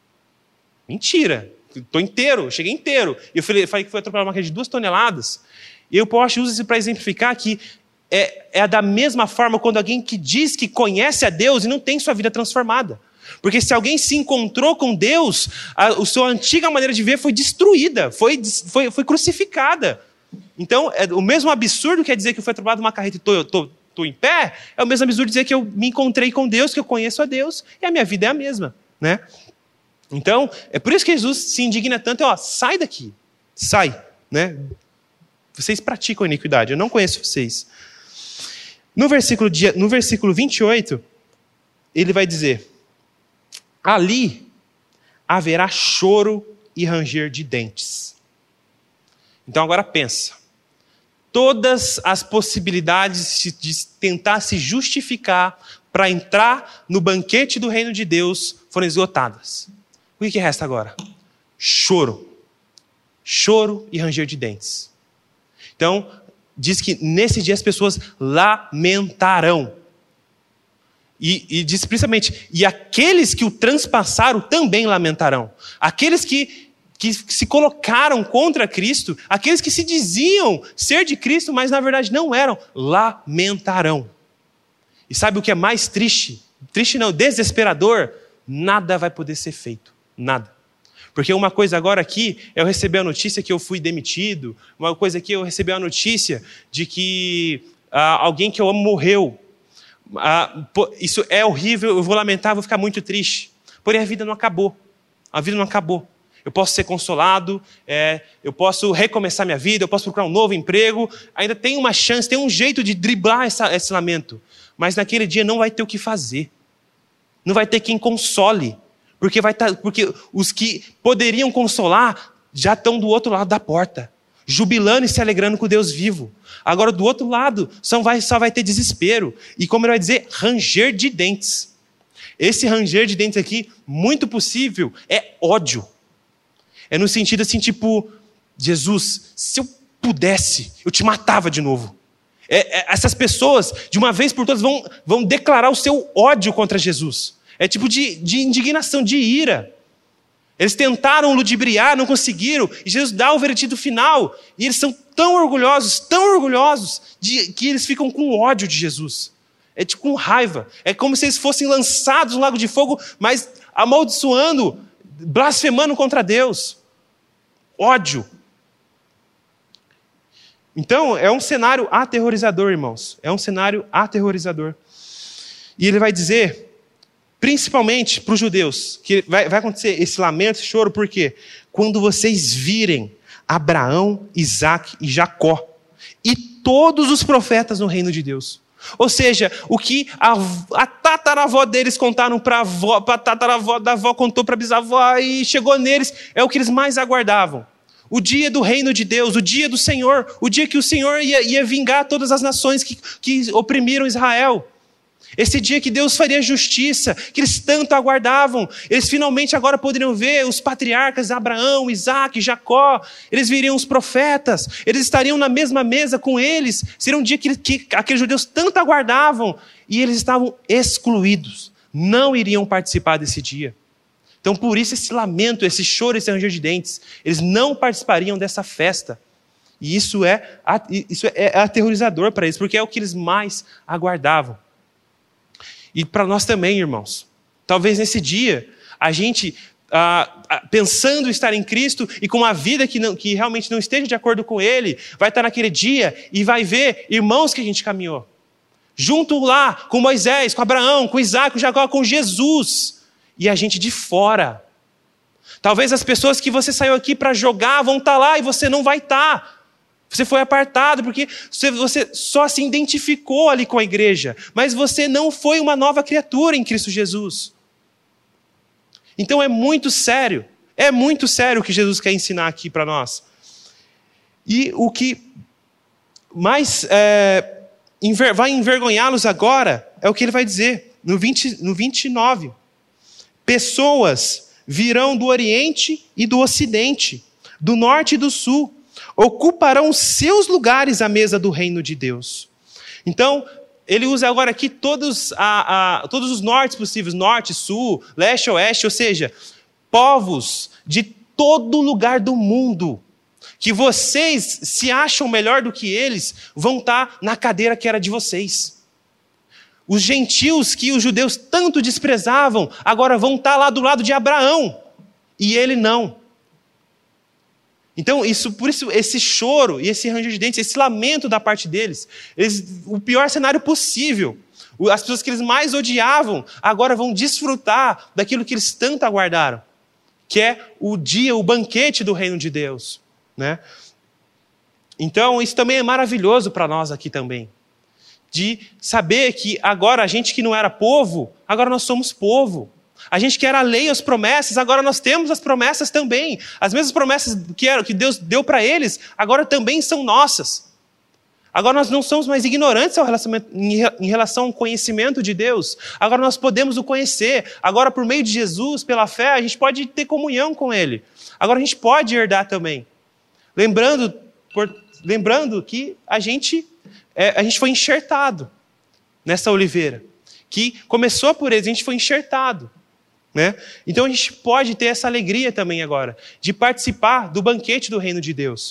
mentira. Estou inteiro, cheguei inteiro. E eu falei, falei que foi atropelado uma carreta de duas toneladas. E o Porsche usa isso para exemplificar que é, é da mesma forma quando alguém que diz que conhece a Deus e não tem sua vida transformada. Porque se alguém se encontrou com Deus, a, a sua antiga maneira de ver foi destruída, foi, foi, foi crucificada. Então, é, o mesmo absurdo quer dizer que eu fui atropelado uma carreta e estou em pé, é o mesmo absurdo dizer que eu me encontrei com Deus, que eu conheço a Deus, e a minha vida é a mesma, né? Então, é por isso que Jesus se indigna tanto, é, ó, sai daqui, sai, né? Vocês praticam a iniquidade, eu não conheço vocês. No versículo, no versículo vinte e oito, ele vai dizer, ali, haverá choro e ranger de dentes. Então agora pensa. Todas as possibilidades de tentar se justificar para entrar no banquete do reino de Deus foram esgotadas. O que, que resta agora? Choro. Choro e ranger de dentes. Então, diz que nesse dia as pessoas lamentarão. E, e diz principalmente, e aqueles que o transpassaram também lamentarão. Aqueles que que se colocaram contra Cristo, aqueles que se diziam ser de Cristo, mas na verdade não eram, lamentarão. E sabe o que é mais triste? Triste não, desesperador? Nada vai poder ser feito, nada. Porque uma coisa agora aqui, é eu receber a notícia que eu fui demitido, uma coisa aqui, eu receber a notícia de que ah, alguém que eu amo morreu. Ah, pô, isso é horrível, eu vou lamentar, vou ficar muito triste. Porém a vida não acabou, a vida não acabou. Eu posso ser consolado, é, eu posso recomeçar minha vida, eu posso procurar um novo emprego. Ainda tem uma chance, tem um jeito de driblar essa, esse lamento. Mas naquele dia não vai ter o que fazer. Não vai ter quem console. Porque, vai tá, porque os que poderiam consolar já estão do outro lado da porta. Jubilando e se alegrando com Deus vivo. Agora do outro lado só vai, só vai ter desespero. E como ele vai dizer, ranger de dentes. Esse ranger de dentes aqui, muito possível, é ódio. É no sentido assim, tipo, Jesus, se eu pudesse, eu te matava de novo. É, é, essas pessoas, de uma vez por todas, vão, vão declarar o seu ódio contra Jesus. É tipo de, de indignação, de ira. Eles tentaram ludibriar, não conseguiram, e Jesus dá o veredito final. E eles são tão orgulhosos, tão orgulhosos, de, que eles ficam com ódio de Jesus. É tipo com raiva. É como se eles fossem lançados no lago de fogo, mas amaldiçoando, blasfemando contra Deus. Ódio. Então, é um cenário aterrorizador, irmãos. É um cenário aterrorizador. E ele vai dizer, principalmente para os judeus, que vai, vai acontecer esse lamento, esse choro, por quê? Quando vocês virem Abraão, Isaque e Jacó, e todos os profetas no reino de Deus. Ou seja, o que a, a tataravó deles contaram para a avó, a tataravó da avó contou para a bisavó e chegou neles, é o que eles mais aguardavam. O dia do reino de Deus, o dia do Senhor, o dia que o Senhor ia, ia vingar todas as nações que, que oprimiram Israel. Esse dia que Deus faria justiça, que eles tanto aguardavam. Eles finalmente agora poderiam ver os patriarcas Abraão, Isaque, Jacó. Eles viriam os profetas. Eles estariam na mesma mesa com eles. Seria um dia que, que aqueles judeus tanto aguardavam. E eles estavam excluídos. Não iriam participar desse dia. Então por isso esse lamento, esse choro, esse ranger de dentes. Eles não participariam dessa festa. E isso é, isso é aterrorizador para eles, porque é o que eles mais aguardavam. E para nós também, irmãos. Talvez nesse dia, a gente, ah, pensando estar em Cristo e com uma vida que, não, que realmente não esteja de acordo com Ele, vai estar naquele dia e vai ver irmãos que a gente caminhou. Junto lá com Moisés, com Abraão, com Isaac, com Jacó, com Jesus. E a gente de fora. Talvez as pessoas que você saiu aqui para jogar vão estar lá e você não vai estar. Você foi apartado porque você só se identificou ali com a igreja, mas você não foi uma nova criatura em Cristo Jesus. Então é muito sério, é muito sério o que Jesus quer ensinar aqui para nós. E o que mais é, enver, vai envergonhá-los agora é o que ele vai dizer no, vinte, no vinte e nove. Pessoas virão do Oriente e do Ocidente, do Norte e do Sul, ocuparão seus lugares à mesa do reino de Deus. Então, ele usa agora aqui todos, a, a, todos os nortes possíveis, norte, sul, leste, oeste, ou seja, povos de todo lugar do mundo, que vocês se acham melhor do que eles, vão estar na cadeira que era de vocês. Os gentios que os judeus tanto desprezavam, agora vão estar lá do lado de Abraão, e ele não. Então, isso, por isso, esse choro e esse ranger de dentes, esse lamento da parte deles, eles, o pior cenário possível. As pessoas que eles mais odiavam, agora vão desfrutar daquilo que eles tanto aguardaram, que é o dia, o banquete do reino de Deus. Né? Então, isso também é maravilhoso para nós aqui também. De saber que agora a gente que não era povo, agora nós somos povo. A gente quer a lei e as promessas, agora nós temos as promessas também. As mesmas promessas que, era, que Deus deu para eles, agora também são nossas. Agora nós não somos mais ignorantes em relação ao conhecimento de Deus. Agora nós podemos o conhecer. Agora, por meio de Jesus, pela fé, a gente pode ter comunhão com Ele. Agora a gente pode herdar também. Lembrando, por, lembrando que a gente, é, a gente foi enxertado nessa oliveira. Que começou por eles, a gente foi enxertado. Né? Então a gente pode ter essa alegria também agora, de participar do banquete do reino de Deus.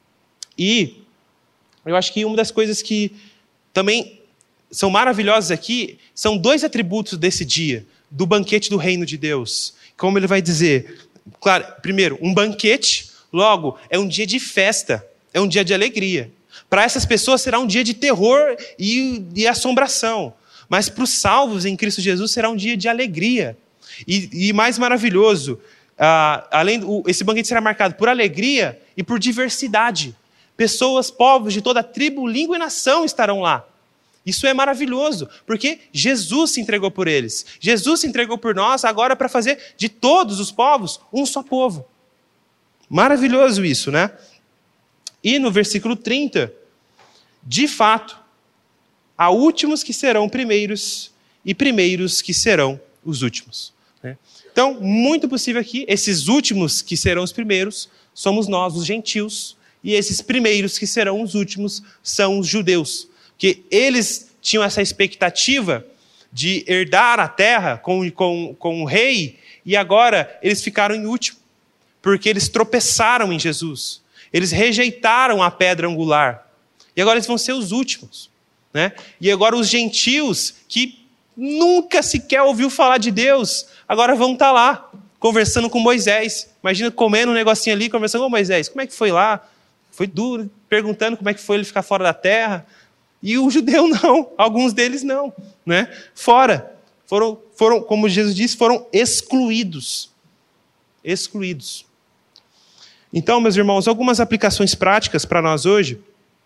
E eu acho que uma das coisas que também são maravilhosas aqui, são dois atributos desse dia, do banquete do reino de Deus. Como ele vai dizer, claro, primeiro, um banquete, logo, é um dia de festa, é um dia de alegria. Para essas pessoas será um dia de terror e, e assombração, mas para os salvos em Cristo Jesus será um dia de alegria. E, e mais maravilhoso, uh, além do, esse banquete será marcado por alegria e por diversidade. Pessoas, povos de toda tribo, língua e nação estarão lá. Isso é maravilhoso, porque Jesus se entregou por eles. Jesus se entregou por nós agora para fazer de todos os povos um só povo. Maravilhoso isso, né? E no versículo trinta, de fato, há últimos que serão primeiros e primeiros que serão os últimos. Então, muito possível aqui, esses últimos que serão os primeiros, somos nós, os gentios, e esses primeiros que serão os últimos são os judeus. Porque eles tinham essa expectativa de herdar a terra com, com, com o rei, e agora eles ficaram em último, porque eles tropeçaram em Jesus. Eles rejeitaram a pedra angular. E agora eles vão ser os últimos. Né? E agora os gentios, que nunca sequer ouviu falar de Deus, agora vão estar lá, conversando com Moisés. Imagina comendo um negocinho ali, conversando com Moisés. Como é que foi lá? Foi duro, perguntando como é que foi ele ficar fora da terra. E o judeu não, alguns deles não. Né? Fora. Foram, foram, como Jesus disse, foram excluídos. Excluídos. Então, meus irmãos, algumas aplicações práticas para nós hoje.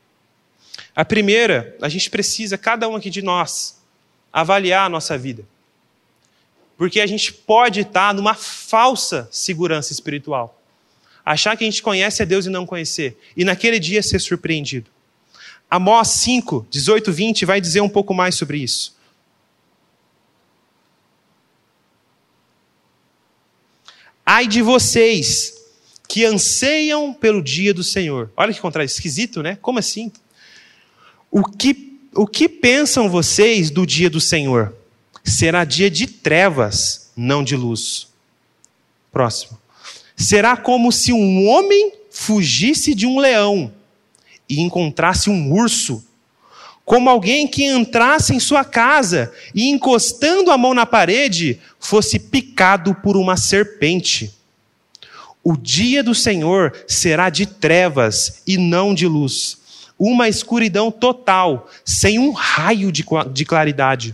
A primeira, a gente precisa, cada um aqui de nós, avaliar a nossa vida. Porque a gente pode estar numa falsa segurança espiritual. Achar que a gente conhece a Deus e não conhecer. E naquele dia ser surpreendido. Amós cinco, dezoito, vinte vai dizer um pouco mais sobre isso. Ai de vocês que anseiam pelo dia do Senhor. Olha que contrário, esquisito, né? Como assim? O que, o que pensam vocês do dia do Senhor? Será dia de trevas, não de luz. Próximo. Será como se um homem fugisse de um leão e encontrasse um urso. Como alguém que entrasse em sua casa e, encostando a mão na parede, fosse picado por uma serpente. O dia do Senhor será de trevas e não de luz. Uma escuridão total, sem um raio de, de claridade.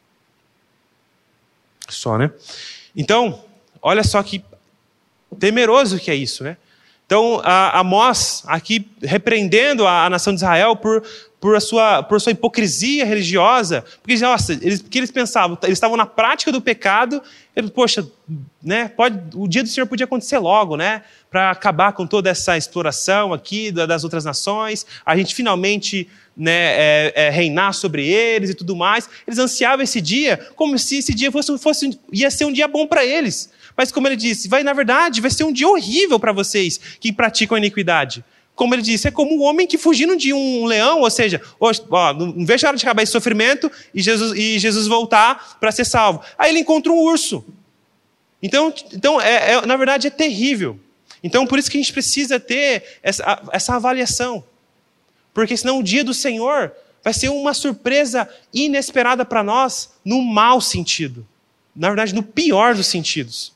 Só, né? Então, olha só que temeroso que é isso, né? Então, Amós, aqui repreendendo a, a nação de Israel por, por, a sua, por sua hipocrisia religiosa, porque, nossa, eles, porque eles pensavam, eles estavam na prática do pecado, eles, poxa, né, pode, o dia do Senhor podia acontecer logo, né? Para acabar com toda essa exploração aqui das outras nações, a gente finalmente, né, é, é, reinar sobre eles e tudo mais. Eles ansiavam esse dia como se esse dia fosse, fosse, ia ser um dia bom para eles. Mas como ele disse, vai, na verdade, vai ser um dia horrível para vocês que praticam a iniquidade. Como ele disse, é como um homem que fugindo de um leão, ou seja, ó, não vejo a hora de acabar esse sofrimento e Jesus, e Jesus voltar para ser salvo. Aí ele encontra um urso. Então, então é, é, na verdade, é terrível. Então, por isso que a gente precisa ter essa, essa avaliação. Porque senão o dia do Senhor vai ser uma surpresa inesperada para nós no mau sentido. Na verdade, no pior dos sentidos.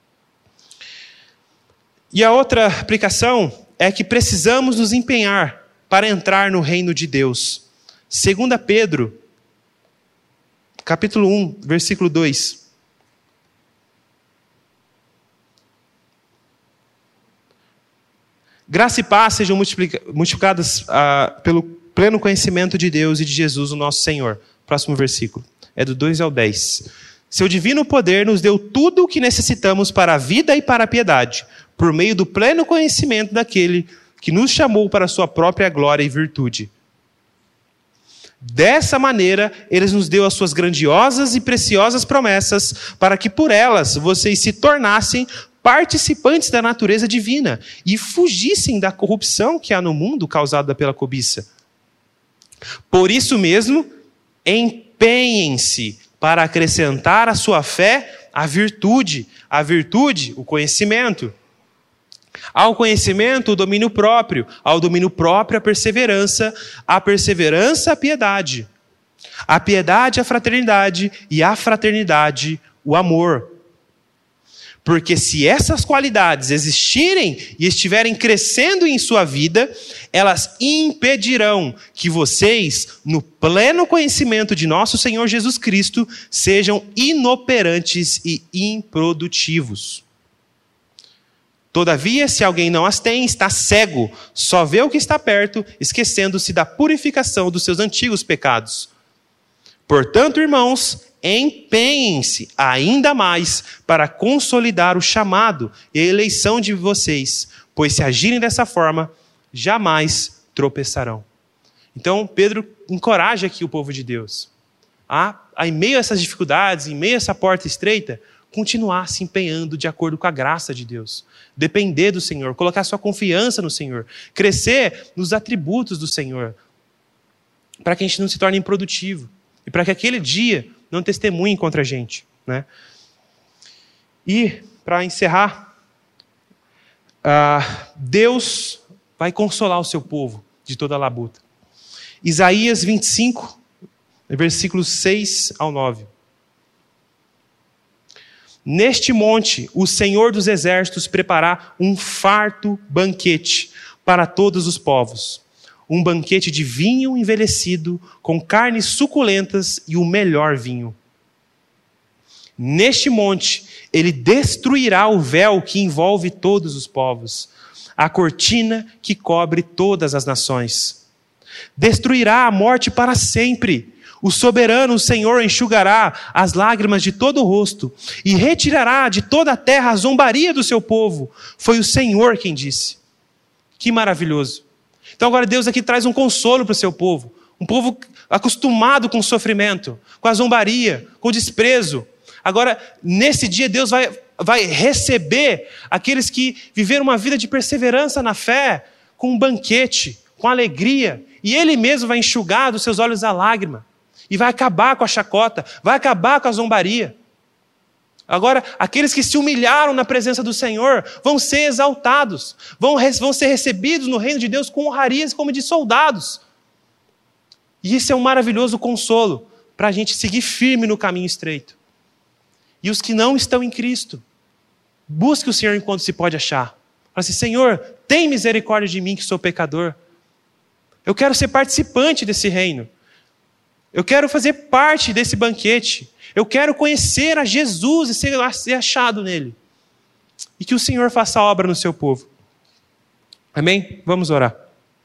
E a outra aplicação é que precisamos nos empenhar para entrar no reino de Deus. Segunda Pedro, capítulo um, versículo dois. Graça e paz sejam multiplicadas ah, pelo pleno conhecimento de Deus e de Jesus, o nosso Senhor. Próximo versículo. É do dois ao dez. Seu divino poder nos deu tudo o que necessitamos para a vida e para a piedade, por meio do pleno conhecimento daquele que nos chamou para a sua própria glória e virtude. Dessa maneira, Ele nos deu as suas grandiosas e preciosas promessas, para que por elas vocês se tornassem participantes da natureza divina e fugissem da corrupção que há no mundo causada pela cobiça. Por isso mesmo, empenhem-se para acrescentar à sua fé a virtude, a virtude, o conhecimento. Ao conhecimento, o domínio próprio, ao domínio próprio, a perseverança, a perseverança, a piedade, a piedade, a fraternidade e a fraternidade, o amor. Porque se essas qualidades existirem e estiverem crescendo em sua vida, elas impedirão que vocês, no pleno conhecimento de nosso Senhor Jesus Cristo, sejam inoperantes e improdutivos. Todavia, se alguém não as tem, está cego, só vê o que está perto, esquecendo-se da purificação dos seus antigos pecados. Portanto, irmãos, empenhem-se ainda mais para consolidar o chamado e a eleição de vocês, pois se agirem dessa forma, jamais tropeçarão. Então, Pedro encoraja aqui o povo de Deus a, a, em meio a essas dificuldades, em meio a essa porta estreita, continuar se empenhando de acordo com a graça de Deus. Depender do Senhor, colocar sua confiança no Senhor, crescer nos atributos do Senhor, para que a gente não se torne improdutivo e para que aquele dia não testemunhe contra a gente, né? E, para encerrar, uh, Deus vai consolar o seu povo de toda a labuta. Isaías vinte e cinco, versículos seis ao nove. Neste monte, o Senhor dos Exércitos preparará um farto banquete para todos os povos. Um banquete de vinho envelhecido, com carnes suculentas e o melhor vinho. Neste monte, ele destruirá o véu que envolve todos os povos, a cortina que cobre todas as nações. Destruirá a morte para sempre. O soberano, o Senhor, enxugará as lágrimas de todo o rosto e retirará de toda a terra a zombaria do seu povo. Foi o Senhor quem disse. Que maravilhoso. Então agora Deus aqui traz um consolo para o seu povo. Um povo acostumado com o sofrimento, com a zombaria, com o desprezo. Agora, nesse dia, Deus vai, vai receber aqueles que viveram uma vida de perseverança na fé, com um banquete, com alegria. E Ele mesmo vai enxugar dos seus olhos a lágrima. E vai acabar com a chacota, vai acabar com a zombaria. Agora, aqueles que se humilharam na presença do Senhor vão ser exaltados, vão, vão ser recebidos no reino de Deus com honrarias como de soldados. E isso é um maravilhoso consolo para a gente seguir firme no caminho estreito. E os que não estão em Cristo, busque o Senhor enquanto se pode achar. Fala assim, Senhor, tem misericórdia de mim que sou pecador. Eu quero ser participante desse reino. Eu quero fazer parte desse banquete. Eu quero conhecer a Jesus e ser, ser achado nele. E que o Senhor faça obra no seu povo. Amém? Vamos orar.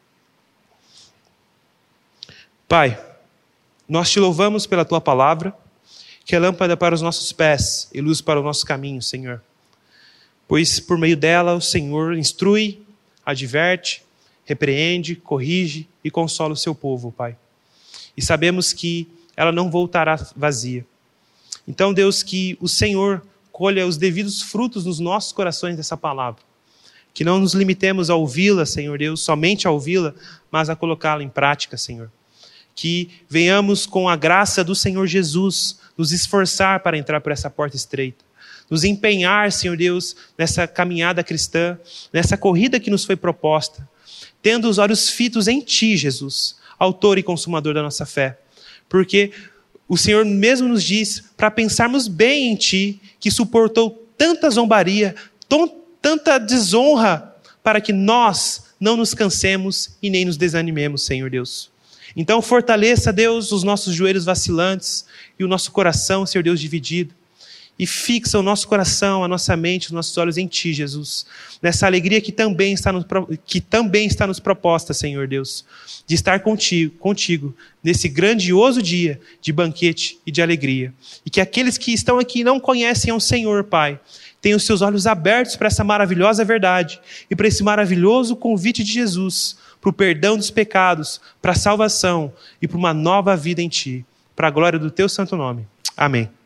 Pai, nós te louvamos pela tua palavra, que é lâmpada para os nossos pés e luz para o nosso caminho, Senhor. Pois por meio dela o Senhor instrui, adverte, repreende, corrige e consola o seu povo, Pai. E sabemos que ela não voltará vazia. Então, Deus, que o Senhor colha os devidos frutos nos nossos corações dessa palavra. Que não nos limitemos a ouvi-la, Senhor Deus, somente a ouvi-la, mas a colocá-la em prática, Senhor. Que venhamos com a graça do Senhor Jesus nos esforçar para entrar por essa porta estreita. Nos empenhar, Senhor Deus, nessa caminhada cristã, nessa corrida que nos foi proposta. Tendo os olhos fitos em Ti, Jesus, autor e consumador da nossa fé. Porque o Senhor mesmo nos diz para pensarmos bem em Ti, que suportou tanta zombaria, tanta desonra, para que nós não nos cansemos e nem nos desanimemos, Senhor Deus. Então fortaleça, Deus, os nossos joelhos vacilantes e o nosso coração, Senhor Deus, dividido. e fixa o nosso coração, a nossa mente, os nossos olhos em Ti, Jesus. Nessa alegria que também está nos, que também está nos proposta, Senhor Deus, de estar contigo, contigo nesse grandioso dia de banquete e de alegria. E que aqueles que estão aqui e não conhecem ao Senhor, Pai, tenham os seus olhos abertos para essa maravilhosa verdade e para esse maravilhoso convite de Jesus, para o perdão dos pecados, para a salvação e para uma nova vida em Ti, para a glória do Teu santo nome. Amém.